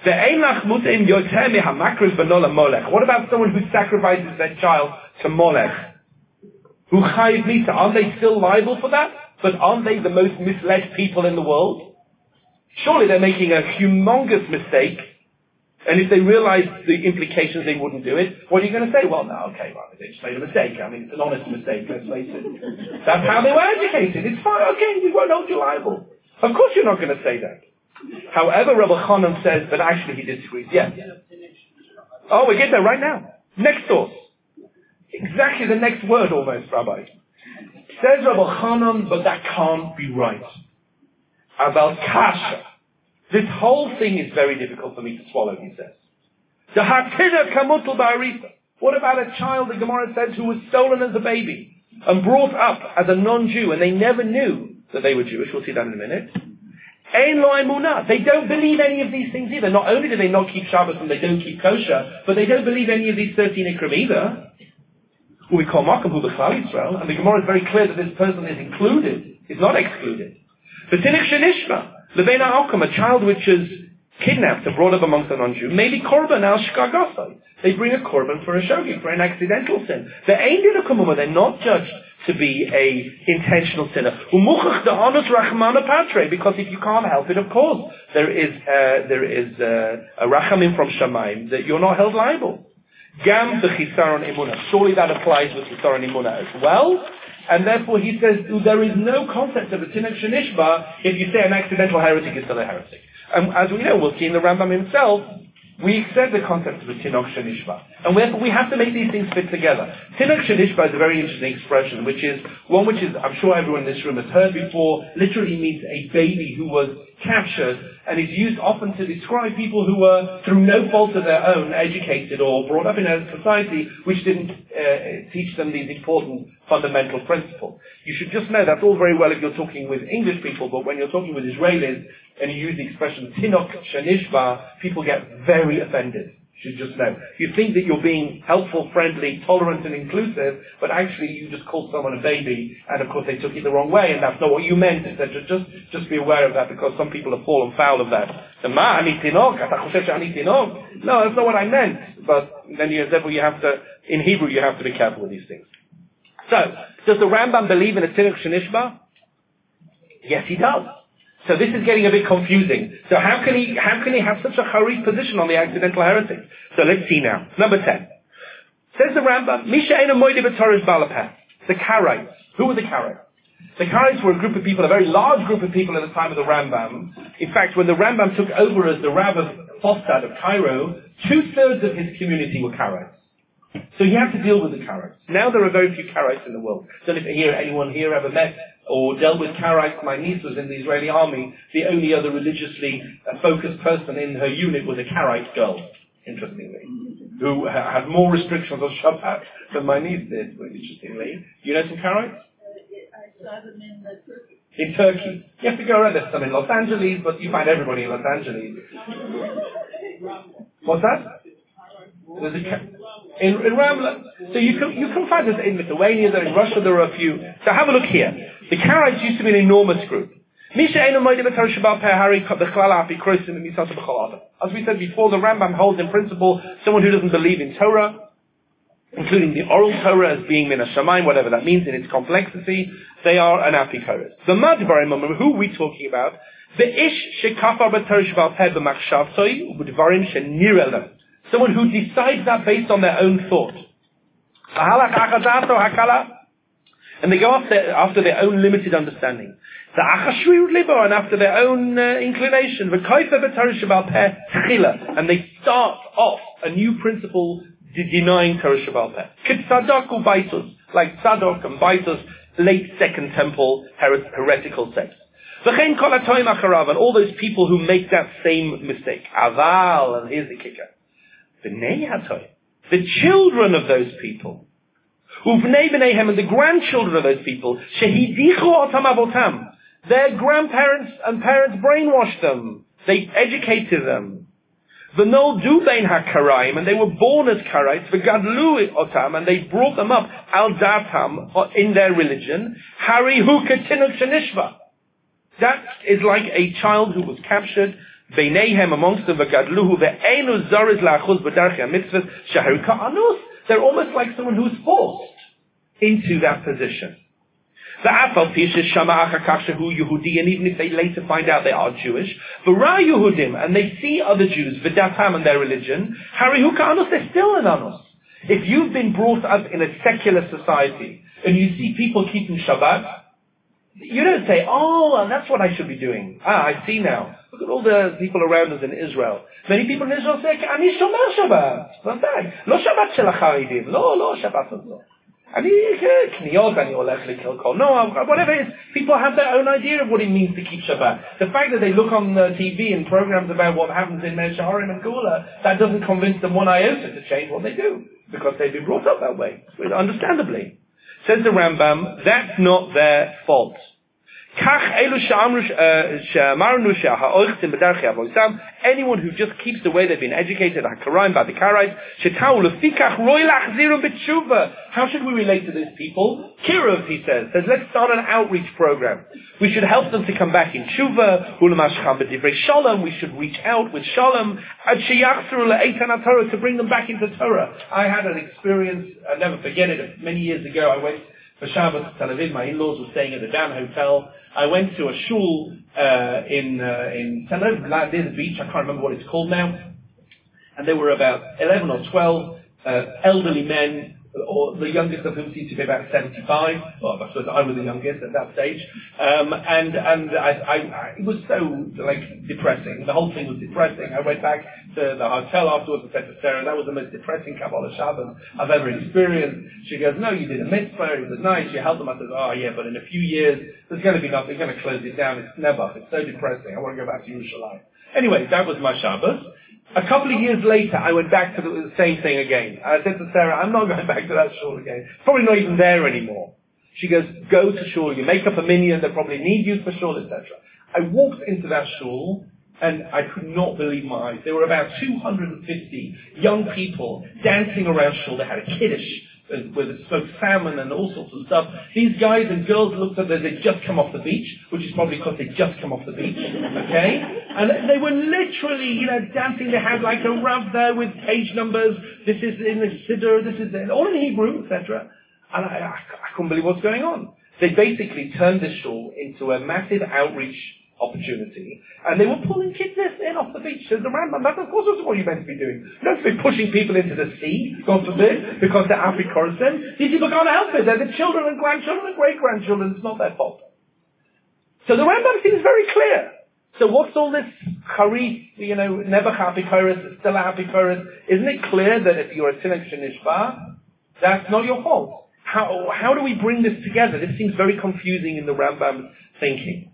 What about someone who sacrifices their child to Molech? Aren't they still liable for that? But aren't they the most misled people in the world? Surely they're making a humongous mistake. And if they realize the implications, they wouldn't do it. What are you going to say? Well, no, okay, well, they just made a mistake. I mean, it's an honest mistake, let's face it. That's how they were educated. It's fine, okay, we won't hold you liable. Of course you're not going to say that. However, Rabbi Chanan says that actually he disagrees. Yes. Oh, we get there right now. Next source. Exactly the next word almost, Rabbi. Says Rabbi Chanan, but that can't be right. About kasha. This whole thing is very difficult for me to swallow, he says. What about a child, the Gemara says, who was stolen as a baby and brought up as a non-Jew and they never knew that they were Jewish? We'll see that in a minute. They don't believe any of these things either. Not only do they not keep Shabbos and they don't keep kosher, but they don't believe any of these 13 ikrim either. Who we call Makam, who B'chal Yisrael, and the Gemara is very clear that this person is included, is not excluded. The Tinich Shenishma, Levena Alkam, a child which is kidnapped and brought up amongst a non-Jew, maybe Korban al Shkagosai. They bring a Korban for a shogeg, for an accidental sin. They're not judged to be a intentional sinner. Because if you can't help it, of course, there is a rachamim from Shamayim that you're not held liable. Gam b'chisaron imuna. Surely that applies with chisaron imuna as well. And therefore he says there is no concept of a tinok shenishba if you say an accidental heretic is still a heretic. And as we know, we'll see in the Rambam himself, we accept the concept of a tinok shenishba. And therefore we have to make these things fit together. Tinok shenishba is a very interesting expression, which is one which is, I'm sure everyone in this room has heard before, literally means a baby who was captured, and is used often to describe people who were, through no fault of their own, educated or brought up in a society which didn't teach them these important fundamental principles. You should just know that's all very well if you're talking with English people, but when you're talking with Israelis and you use the expression tinok shenishba, people get very offended. You should just know. You think that you're being helpful, friendly, tolerant and inclusive, but actually you just called someone a baby, and of course they took it the wrong way, and that's not what you meant, etc. Just be aware of that, because some people have fallen foul of that. No, that's not what I meant. But then therefore you have to, in Hebrew you have to be careful with these things. So, does the Rambam believe in a tinok shenishba? Yes, he does. So this is getting a bit confusing. So how can he have such a harif position on the accidental heretic? So let's see now. Number 10. Says the Rambam, Misha Eina Moide B'Torah Balapeh. The Karaites. Who were the Karaites? The Karaites were a group of people, a very large group of people at the time of the Rambam. In fact, when the Rambam took over as the Rav of Fostad of Cairo, 2/3 of his community were Karaites. So he had to deal with the Karaites. Now there are very few Karaites in the world. Don't know if anyone here ever met or dealt with Karaites. My niece was in the Israeli army. The only other religiously focused person in her unit was a Karaite girl, interestingly, who had more restrictions on Shabbat than my niece did, interestingly. You know some Karaites? I saw them in Turkey. In Turkey. You have to go around. There's some in Los Angeles, but you find everybody in Los Angeles. What's that? There's in Ramla. So you can find this in Lithuania, there in Russia there are a few. So have a look here. The Karaites used to be an enormous group. As we said before, the Rambam holds in principle someone who doesn't believe in Torah, including the oral Torah as being min hashamayim, whatever that means in its complexity, they are an apikoros. The Madbarim, who are we talking about? The ish shekafar b'Torah shebal peh b'machshavtoi u'b'dvarim shenireh. Someone who decides that based on their own thought. And they go after their own limited understanding. And after their own inclination. And they start off a new principle denying Torah Shabbat Peh. Like Tzadok and Baitus, late Second Temple heretical sects. And all those people who make that same mistake. Aval, and here's the kicker. The children of those people, and the grandchildren of those people, their grandparents and parents brainwashed them. They educated them. And they were born as Karaites, and they brought them up al datam in their religion. That is like a child who was captured. Amongst them, they're almost like someone who's forced into that position. And even if they later find out they are Jewish, and they see other Jews, v'datam and their religion, they're still an anus. If you've been brought up in a secular society and you see people keeping Shabbat, you don't say, oh, and that's what I should be doing. I see now. Look at all the people around us in Israel. Many people in Israel say, אני שומר שבת. ודאי. לא שבת של החרדים. לא שבת הזאת. אני קניות, אני הולך לקל קולנוע, whatever it is. People have their own idea of what it means to keep Shabbat. The fact that they look on TV and programs about what happens in Mea Shearim and Gula, that doesn't convince them one iota to change what they do. Because they've been brought up that way. Understandably. Says the Rambam, that's not their fault. Anyone who just keeps the way they've been educated, how should we relate to these people? Kiruv, he says, let's start an outreach program. We should help them to come back in tshuva. We should reach out with shalom to bring them back into Torah. I had an experience, I'll never forget it, many years ago. I went for Shabbos to Tel Aviv. My in-laws were staying at the Dan Hotel. I went to a shul in Tel Aviv, near the beach. I can't remember what it's called now. And there were about 11 or 12 elderly men, or the youngest of whom seemed to be about 75. Well, I suppose I was the youngest at that stage. And I it was so depressing. The whole thing was depressing. I went back to the hotel afterwards and said to Sarah, that was the most depressing Kabbalah Shabbos I've ever experienced. She goes, no, you did a mitzvah, it was nice, you helped them. I said, oh yeah, but in a few years, there's going to be nothing, they're going to close it down, it's never, it's so depressing, I want to go back to Yerushalayim. Anyway, that was my Shabbos. A couple of years later, I went back to the same thing again. I said to Sarah, I'm not going back to that shul again. Probably not even there anymore. She goes, go to shul, you make up a minyan, they probably need you for shul, etc. I walked into that shul, and I could not believe my eyes. There were about 250 young people dancing around shul. They had a kiddush where they smoked salmon and all sorts of stuff. These guys and girls looked as though they'd just come off the beach, which is probably because they'd just come off the beach, okay? And they were literally, dancing. They had like a rav there with page numbers. This is in the Siddur, this is all in Hebrew, etc. And I couldn't believe what's going on. They basically turned this shul into a massive outreach opportunity, and they were pulling kids in off the beach. Says the Rambam, that of course is what you're meant to be doing. You don't have to be pushing people into the sea, God forbid, because they're Afikorasim. These people can't help it. They're the children and grandchildren and great-grandchildren. It's not their fault. So the Rambam seems very clear. So what's all this harif, never Afikoras, it's still a Afikoras? Isn't it clear that if you're a Tinok Shenishba, that's not your fault? How do we bring this together? This seems very confusing in the Rambam's thinking.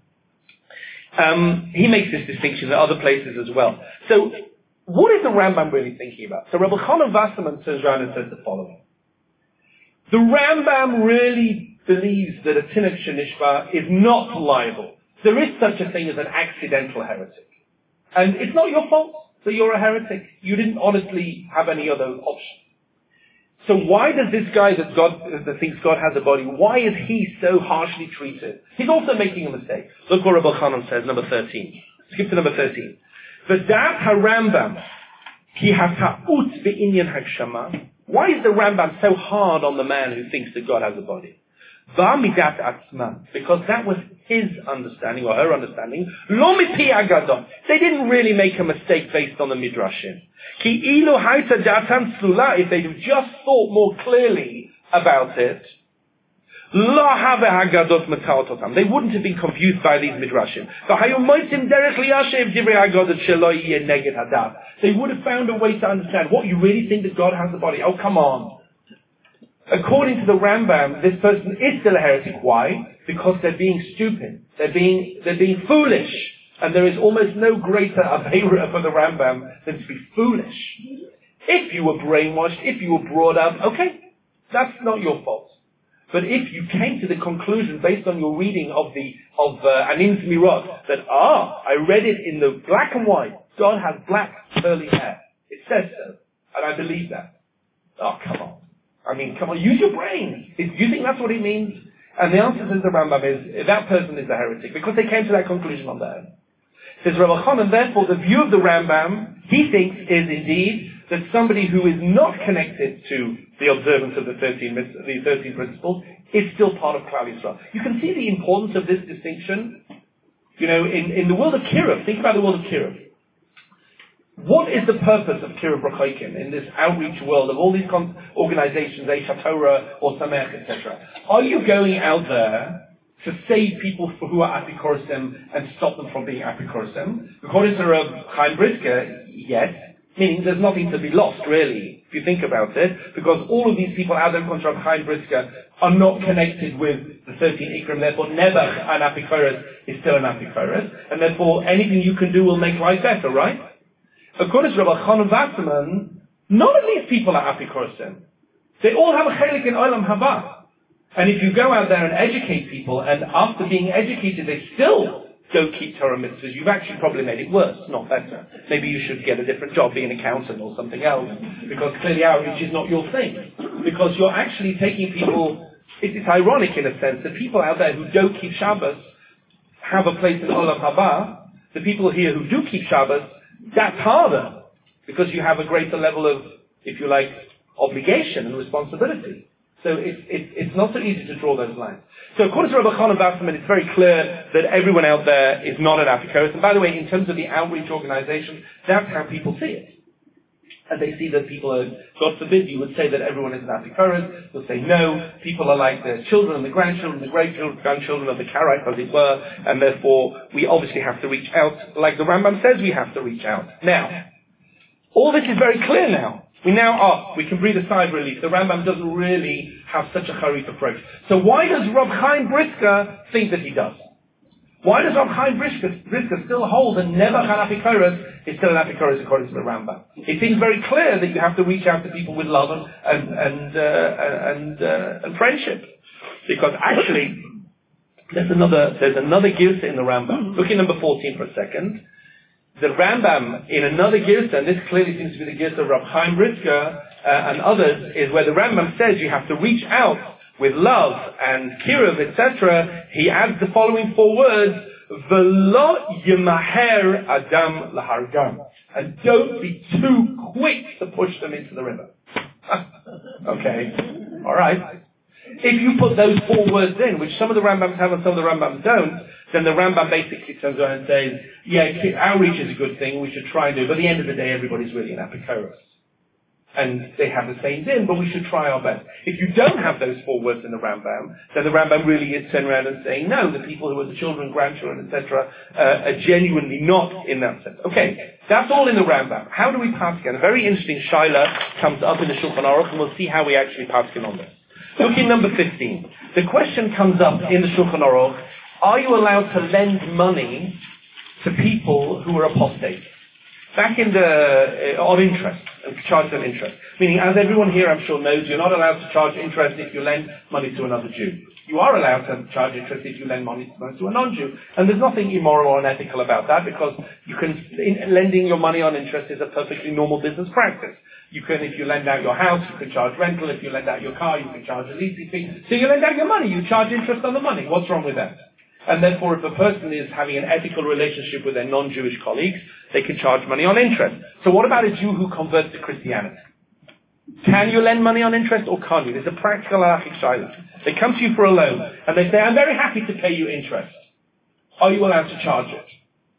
He makes this distinction in other places as well. So, what is the Rambam really thinking about? So, Rabbi Chanan Wasserman turns around and says the following. The Rambam really believes that a Tinok Shenishba is not liable. There is such a thing as an accidental heretic. And it's not your fault that you're a heretic. You didn't honestly have any other option. So why does this guy that thinks God has a body, why is he so harshly treated? He's also making a mistake. Look what Rabbi Chanan says, number 13. Skip to number 13. V'dat ha-Rambam ki ha-ta'ut be'inyan hagshama. Why is the Rambam so hard on the man who thinks that God has a body? V'amidat atzma. Because that was his understanding, or her understanding. Lo mipi agadon. They didn't really make a mistake based on the Midrashim. Ki ilu haita datan slula, if they'd have just thought more clearly about it, They wouldn't have been confused by these midrashim. They would have found a way to understand what you really think that God has a body. Oh, come on. According to the Rambam, this person is still a heretic. Why? Because they're being stupid. They're being foolish. And there is almost no greater aveira for the Rambam than to be foolish. If you were brainwashed, if you were brought up, okay, that's not your fault. But if you came to the conclusion based on your reading of Anim Zmirot that, I read it in the black and white, God has black curly hair. It says so. And I believe that. Oh, come on. I mean, come on, use your brain. Do you think that's what it means? And the answer to the Rambam is, that person is a heretic, because they came to that conclusion on their own. Says Rabbi Chanan, therefore the view of the Rambam, he thinks, is indeed that somebody who is not connected to the observance of the 13 principles is still part of Klal Yisrael. You can see the importance of this distinction. In the world of Kiruv, think about the world of Kiruv. What is the purpose of Kiruv Rachaikim in this outreach world of all these organizations, Eish Torah or Sameach, etc.? Are you going out there to save people who are Apikorasim and stop them from being Apikorasim? According to Rav Chaim Brisker, yes. Meaning there's nothing to be lost, really, if you think about it, because all of these people out there, according to Rav Chaim Brisker, are not connected with the 13 Ikrim, therefore never an Apikoros is still an Apikoros, and therefore anything you can do will make life better, right? According to Rabbi Chanan Wasserman, none of these people are Apikorasim. They all have a chelik in Olam Haba. And if you go out there and educate people, and after being educated they still don't keep Torah mitzvahs, you've actually probably made it worse, not better. Maybe you should get a different job, be an accountant or something else, because clearly outreach is not your thing. Because you're actually taking people, it's ironic in a sense, that people out there who don't keep Shabbos have a place in Olam Haba. The people here who do keep Shabbos, that's harder, because you have a greater level of, if you like, obligation and responsibility. So it's not so easy to draw those lines. So according to Rabbi Chanan Wasserman, it's very clear that everyone out there is not an Apikoros. And by the way, in terms of the outreach organization, that's how people see it. And they see that people are, God forbid, you would say that everyone is an Apikoros. You'll say no, people are like the children and the grandchildren, the great-grandchildren of the Karaites, as it were, and therefore we obviously have to reach out, like the Rambam says we have to reach out. Now, all this is very clear now. We can breathe a sigh of relief. The Rambam doesn't really have such a Harif approach. So why does Rav Chaim Brisker think that he does? Why does Rav Chaim Brisker still hold that never an Apikoros is still an Apikoros according to the Rambam? It seems very clear that you have to reach out to people with love and friendship. Because actually, there's another girsa in the Rambam. Look at number 14 for a second. The Rambam, in another girsa, and this clearly seems to be the girsa of Rav Chaim Brisker and others, is where the Rambam says you have to reach out with love and kiruv, etc. He adds the following 4 words, V'lo yemaher adam lahargam. And don't be too quick to push them into the river. Okay, alright. If you put those 4 words in, which some of the Rambams have and some of the Rambams don't, then the Rambam basically turns around and says, yeah, outreach is a good thing, we should try and do it, but at the end of the day, everybody's really an Apikoros. And they have the same din, but we should try our best. If you don't have those 4 words in the Rambam, then the Rambam really is turning around and saying, no, the people who are the children, grandchildren, etc., are genuinely not in that sense. Okay, that's all in the Rambam. How do we pass again? A very interesting shaila comes up in the Shulchan Aruch, and we'll see how we actually pass on this. Look in number 15. The question comes up in the Shulchan Aruch, are you allowed to lend money to people who are apostates? Back in on interest, and charge them interest. Meaning, as everyone here I'm sure knows, you're not allowed to charge interest if you lend money to another Jew. You are allowed to charge interest if you lend money to a non-Jew. And there's nothing immoral or unethical about that, because lending your money on interest is a perfectly normal business practice. You can, if you lend out your house, you can charge rental. If you lend out your car, you can charge a leasing fee. So you lend out your money, you charge interest on the money. What's wrong with that? And therefore, if a person is having an ethical relationship with their non-Jewish colleagues, they can charge money on interest. So what about a Jew who converts to Christianity? Can you lend money on interest or can't you? There's a practical halachic shaila. They come to you for a loan and they say, I'm very happy to pay you interest. Are you allowed to charge it?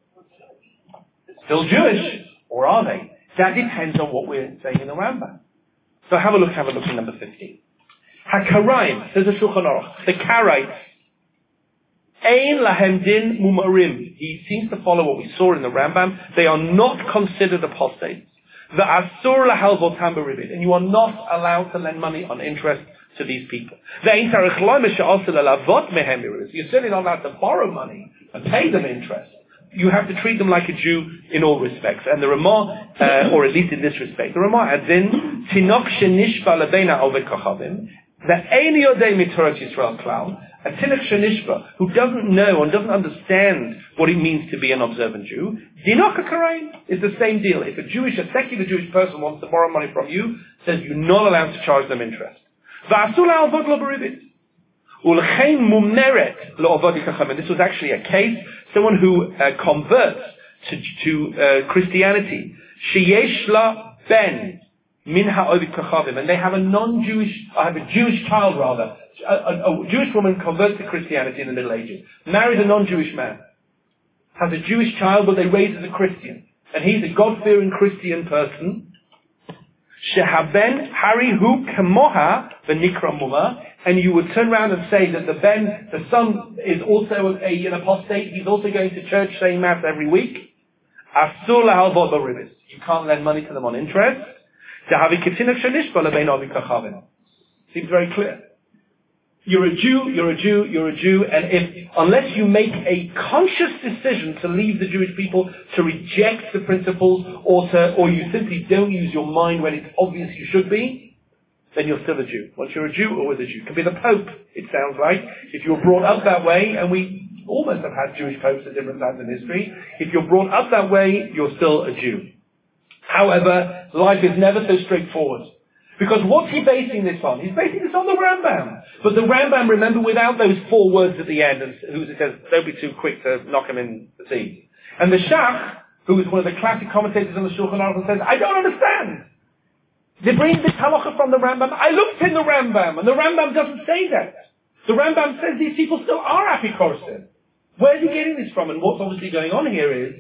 Still Jewish? Or are they? That depends on what we're saying in the Rambam. So have a look in number 15. HaKaraim, says the Shulchan Aruch, the Karaites, Ein lahem din mumarim. He seems to follow what we saw in the Rambam. They are not considered apostates. The asur lahalvotam beribit, and you are not allowed to lend money on interest to these people. You're certainly not allowed to borrow money and pay them interest. You have to treat them like a Jew in all respects. And the Ramah, or at least in this respect, the Ramah adds in, Tinok shenishba lebeina oved kochavim, that ein yodei mitorat Yisrael klal, a tinok shenishba, who doesn't know and doesn't understand what it means to be an observant Jew, dinok ha'karaim is the same deal. If a secular Jewish person wants to borrow money from you, says you're not allowed to charge them interest. V'asul ha'avod lo beribit. Ulchein mumneret lo'avod kochavim. This was actually a case, someone who converts to Christianity. Sheyesh la ben min ha'ovid kochavim, and they have a Jewish child rather. A Jewish woman converts to Christianity in the Middle Ages, marries a non-Jewish man, has a Jewish child, but they raise as a Christian, and he's a God-fearing Christian person. Shehaben harihu kamoha v'nikra muma, and you would turn around and say that the son, is also an apostate. He's also going to church, saying mass every week. Asur lahalvod baribis. You can't lend money to them on interest. Seems very clear. You're a Jew, and unless you make a conscious decision to leave the Jewish people, to reject the principles, or you simply don't use your mind when it's obvious you should be, then you're still a Jew. Once you're a Jew, always a Jew. It can be the Pope, it sounds like. If you're brought up that way, and we almost have had Jewish popes at different times in history, if you're brought up that way, you're still a Jew. However, life is never so straightforward. Because what's he basing this on? He's basing this on the Rambam. But the Rambam, remember, without those 4 words at the end, and who says, don't be too quick to knock him in the teeth. And the Shach, who is one of the classic commentators on the Shulchan Aruch, says, I don't understand. They bring this halacha from the Rambam. I looked in the Rambam, and the Rambam doesn't say that. The Rambam says these people still are apikorsim. Where's he getting this from? And what's obviously going on here is,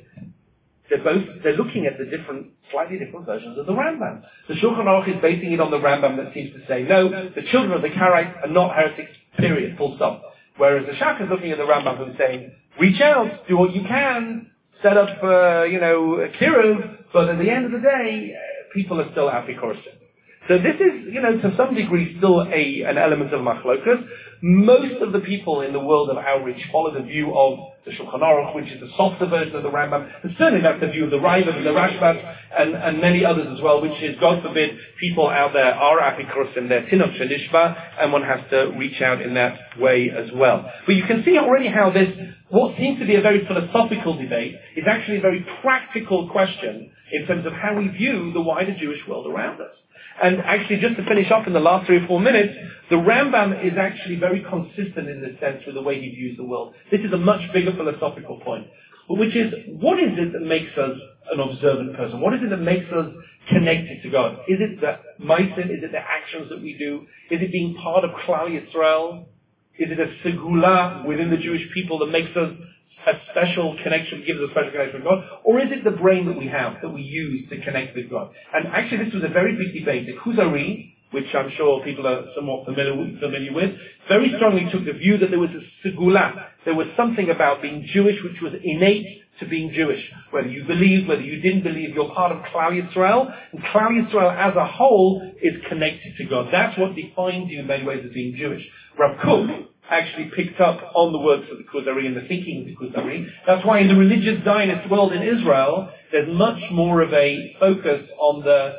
they're looking at the slightly different versions of the Rambam. The Shulchan Aruch is basing it on the Rambam that seems to say, no, the children of the Karaites are not heretics, period, full stop. Whereas the Shach is looking at the Rambam who's saying, reach out, do what you can, set up, a kiruv, but at the end of the day, people are still apikorsim. So this is, to some degree still an element of machlokas. Most of the people in the world of outreach follow the view of the Shulchan Aruch, which is the softer version of the Rambam. And certainly that's the view of the Raiva and the Rashbam and many others as well, which is, God forbid, people out there are apikorsim, they're tinok shenishba, and one has to reach out in that way as well. But you can see already how what seems to be a very philosophical debate, is actually a very practical question in terms of how we view the wider Jewish world around us. And actually, just to finish off in the last 3 or 4 minutes, the Rambam is actually very consistent in this sense with the way he views the world. This is a much bigger philosophical point, which is, what is it that makes us an observant person? What is it that makes us connected to God? Is it the ma'asim? Is it the actions that we do? Is it being part of Klal Yisrael? Is it a segula within the Jewish people that makes us a special connection, gives us a special connection with God? Or is it the brain that we have, that we use to connect with God? And actually this was a very big debate. The Kuzari, which I'm sure people are somewhat familiar with, very strongly took the view that there was a segula. There was something about being Jewish which was innate to being Jewish. Whether you believed, whether you didn't believe, you're part of Klal Yisrael, and Klal Yisrael as a whole is connected to God. That's what defines you in many ways as being Jewish. Rav Kook actually picked up on the works of the Kuzari and the thinking of the Kuzari. That's why in the religious Zionist world in Israel, there's much more of a focus on the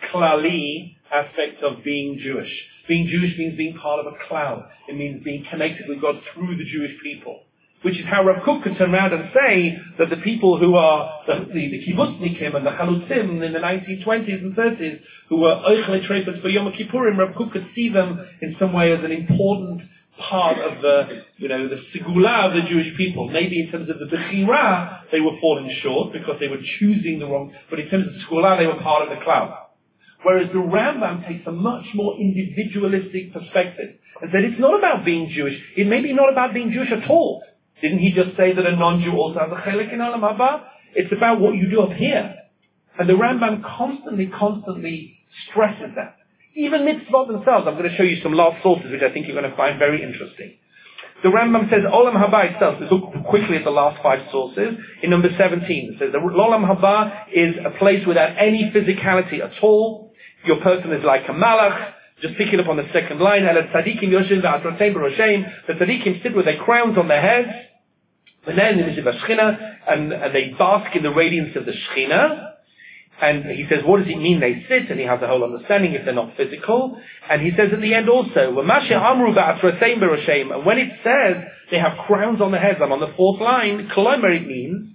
klali aspect of being Jewish. Being Jewish means being part of a klal. It means being connected with God through the Jewish people. Which is how Rav Kook could turn around and say that the people who are the kibbutznikim and the chalutzim in the 1920s and 30s, who were oichle treifas for Yom Kippurim, Rav Kook could see them in some way as an important part of the segula of the Jewish people. Maybe in terms of the bechira, they were falling short because they were choosing the wrong, but in terms of segula, they were part of the cloud. Whereas the Rambam takes a much more individualistic perspective and said it's not about being Jewish. It may be not about being Jewish at all. Didn't he just say that a non-Jew also has a chelik in Olam Haba? It's about what you do up here. And the Rambam constantly stresses that. Even mitzvot themselves. I'm going to show you some last sources which I think you're going to find very interesting. The Rambam says Olam Haba itself. Let's look quickly at the last 5 sources. In number 17, it says the Olam Haba is a place without any physicality at all. Your person is like a malach. Just picking up on the second line. The tzaddikim sit with their crowns on their heads. And they bask in the radiance of the Shekhinah. And he says, what does it mean they sit? And he has a whole understanding if they're not physical. And he says at the end also, and when it says they have crowns on their heads, I'm on the 4th line, it means,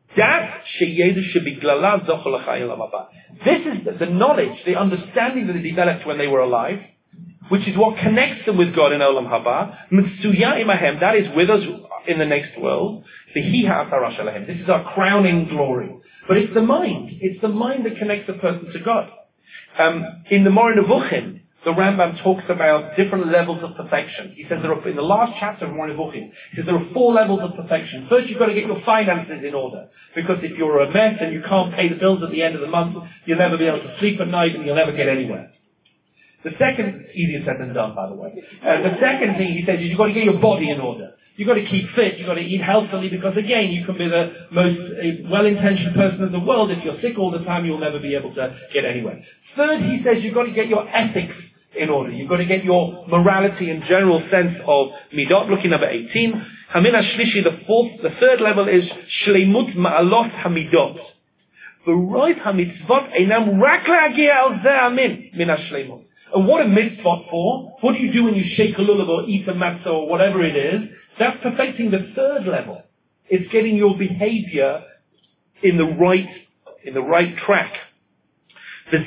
this is the knowledge, the understanding that they developed when they were alive, which is what connects them with God in Olam Haba. That is with us in the next world. This is our crowning glory. But it's the mind. It's the mind that connects a person to God. In the Moreh Nevuchim, the Rambam talks about different levels of perfection. He says in the last chapter of Moreh Nevuchim, he says there are 4 levels of perfection. First, you've got to get your finances in order. Because if you're a mess and you can't pay the bills at the end of the month, you'll never be able to sleep at night and you'll never get anywhere. The second, easier said than done, by the way. The second thing he says is you've got to get your body in order. You've got to keep fit, you've got to eat healthily, because again, you can be the most well-intentioned person in the world. If you're sick all the time, you'll never be able to get anywhere. Third, he says you've got to get your ethics in order. You've got to get your morality and general sense of midot. Look in number 18. Hamina Shlishi, the third level is Shleimut Ma'alot Hamidot. V'roiv hamitzvot einam rak la'agia al zeh amin min hashleimut. And what a mitzvot for? What do you do when you shake a lulav or eat a matzah or whatever it is? That's perfecting the third level. It's getting your behavior in the right track. But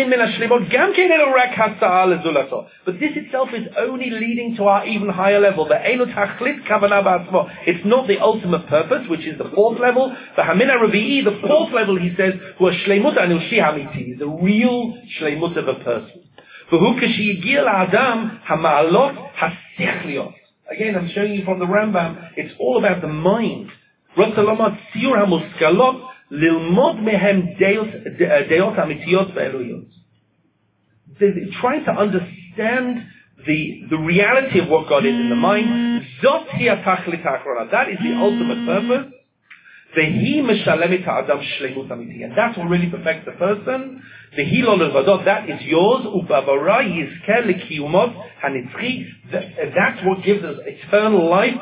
this itself is only leading to our even higher level. It's not the ultimate purpose, which is the 4th level. The 4th level, he says, is the real shleimut of a person. Again, I'm showing you from the Rambam, it's all about the mind. Trying to understand the reality of what God is in the mind. That is the ultimate purpose. And that's what really perfects the person. That is yours. That's what gives us eternal life.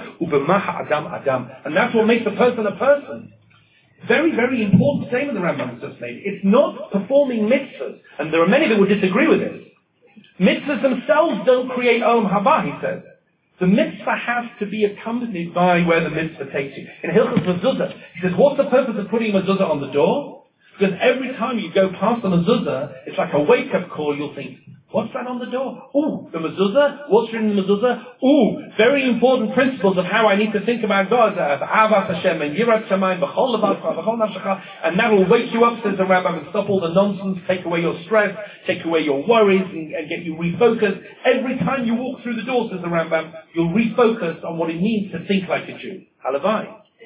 And that's what makes a person a person. Very, very important statement the Rambam has just made. It's not performing mitzvahs. And there are many that would disagree with it. Mitzvahs themselves don't create Olam Haba, he says. The mitzvah has to be accompanied by where the mitzvah takes you. In Hilchos Mezuzah, he says, what's the purpose of putting a mezuzah on the door? Because every time you go past the mezuzah, it's like a wake-up call. You'll think, what's that on the door? Ooh, the mezuzah? What's written in the mezuzah? Ooh, very important principles of how I need to think about God. Avas Hashem and Yirat Shamayim, B'chol Levavcha, B'chol Nafshecha. And that will wake you up, says the Rambam, and stop all the nonsense, take away your stress, take away your worries, and get you refocused. Every time you walk through the door, says the Rambam, you'll refocus on what it means to think like a Jew. Halavai.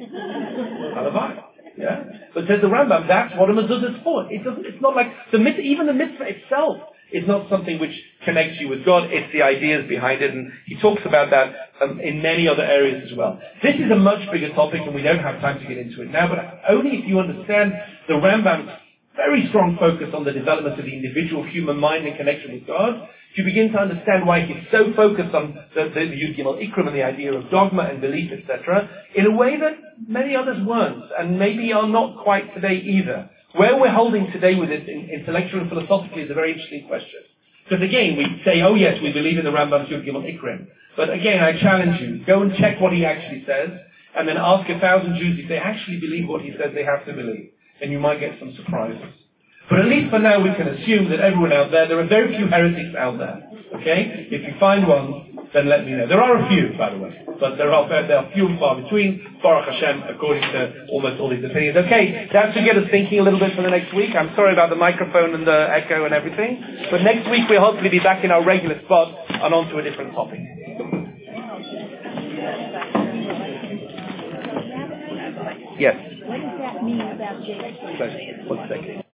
Halavai. Yeah? But says the Rambam, that's what a mezuzah is for. It's not like, even the mitzvah itself is not something which connects you with God. It's the ideas behind it, and he talks about that in many other areas as well. This is a much bigger topic, and we don't have time to get into it now, but only if you understand the Rambam's very strong focus on the development of the individual human mind in connection with God, you begin to understand why he's so focused on the Yud Gimel Ikram and the idea of dogma and belief, etc., in a way that many others weren't, and maybe are not quite today either. Where we're holding today with it intellectually and philosophically is a very interesting question. Because again, we say, oh yes, we believe in the Rambam's Yud Gimel Ikram. But again, I challenge you, go and check what he actually says, and then ask 1,000 Jews if they actually believe what he says they have to believe. And you might get some surprises. But at least for now, we can assume that everyone out there are very few heretics out there. Okay? If you find one, then let me know. There are a few, by the way. But there are few and far between, Baruch Hashem, according to almost all these opinions. Okay, that should get us thinking a little bit for the next week. I'm sorry about the microphone and the echo and everything. But next week, we'll hopefully be back in our regular spot and on to a different topic. Yes. What does that mean about Jacob? 1 second.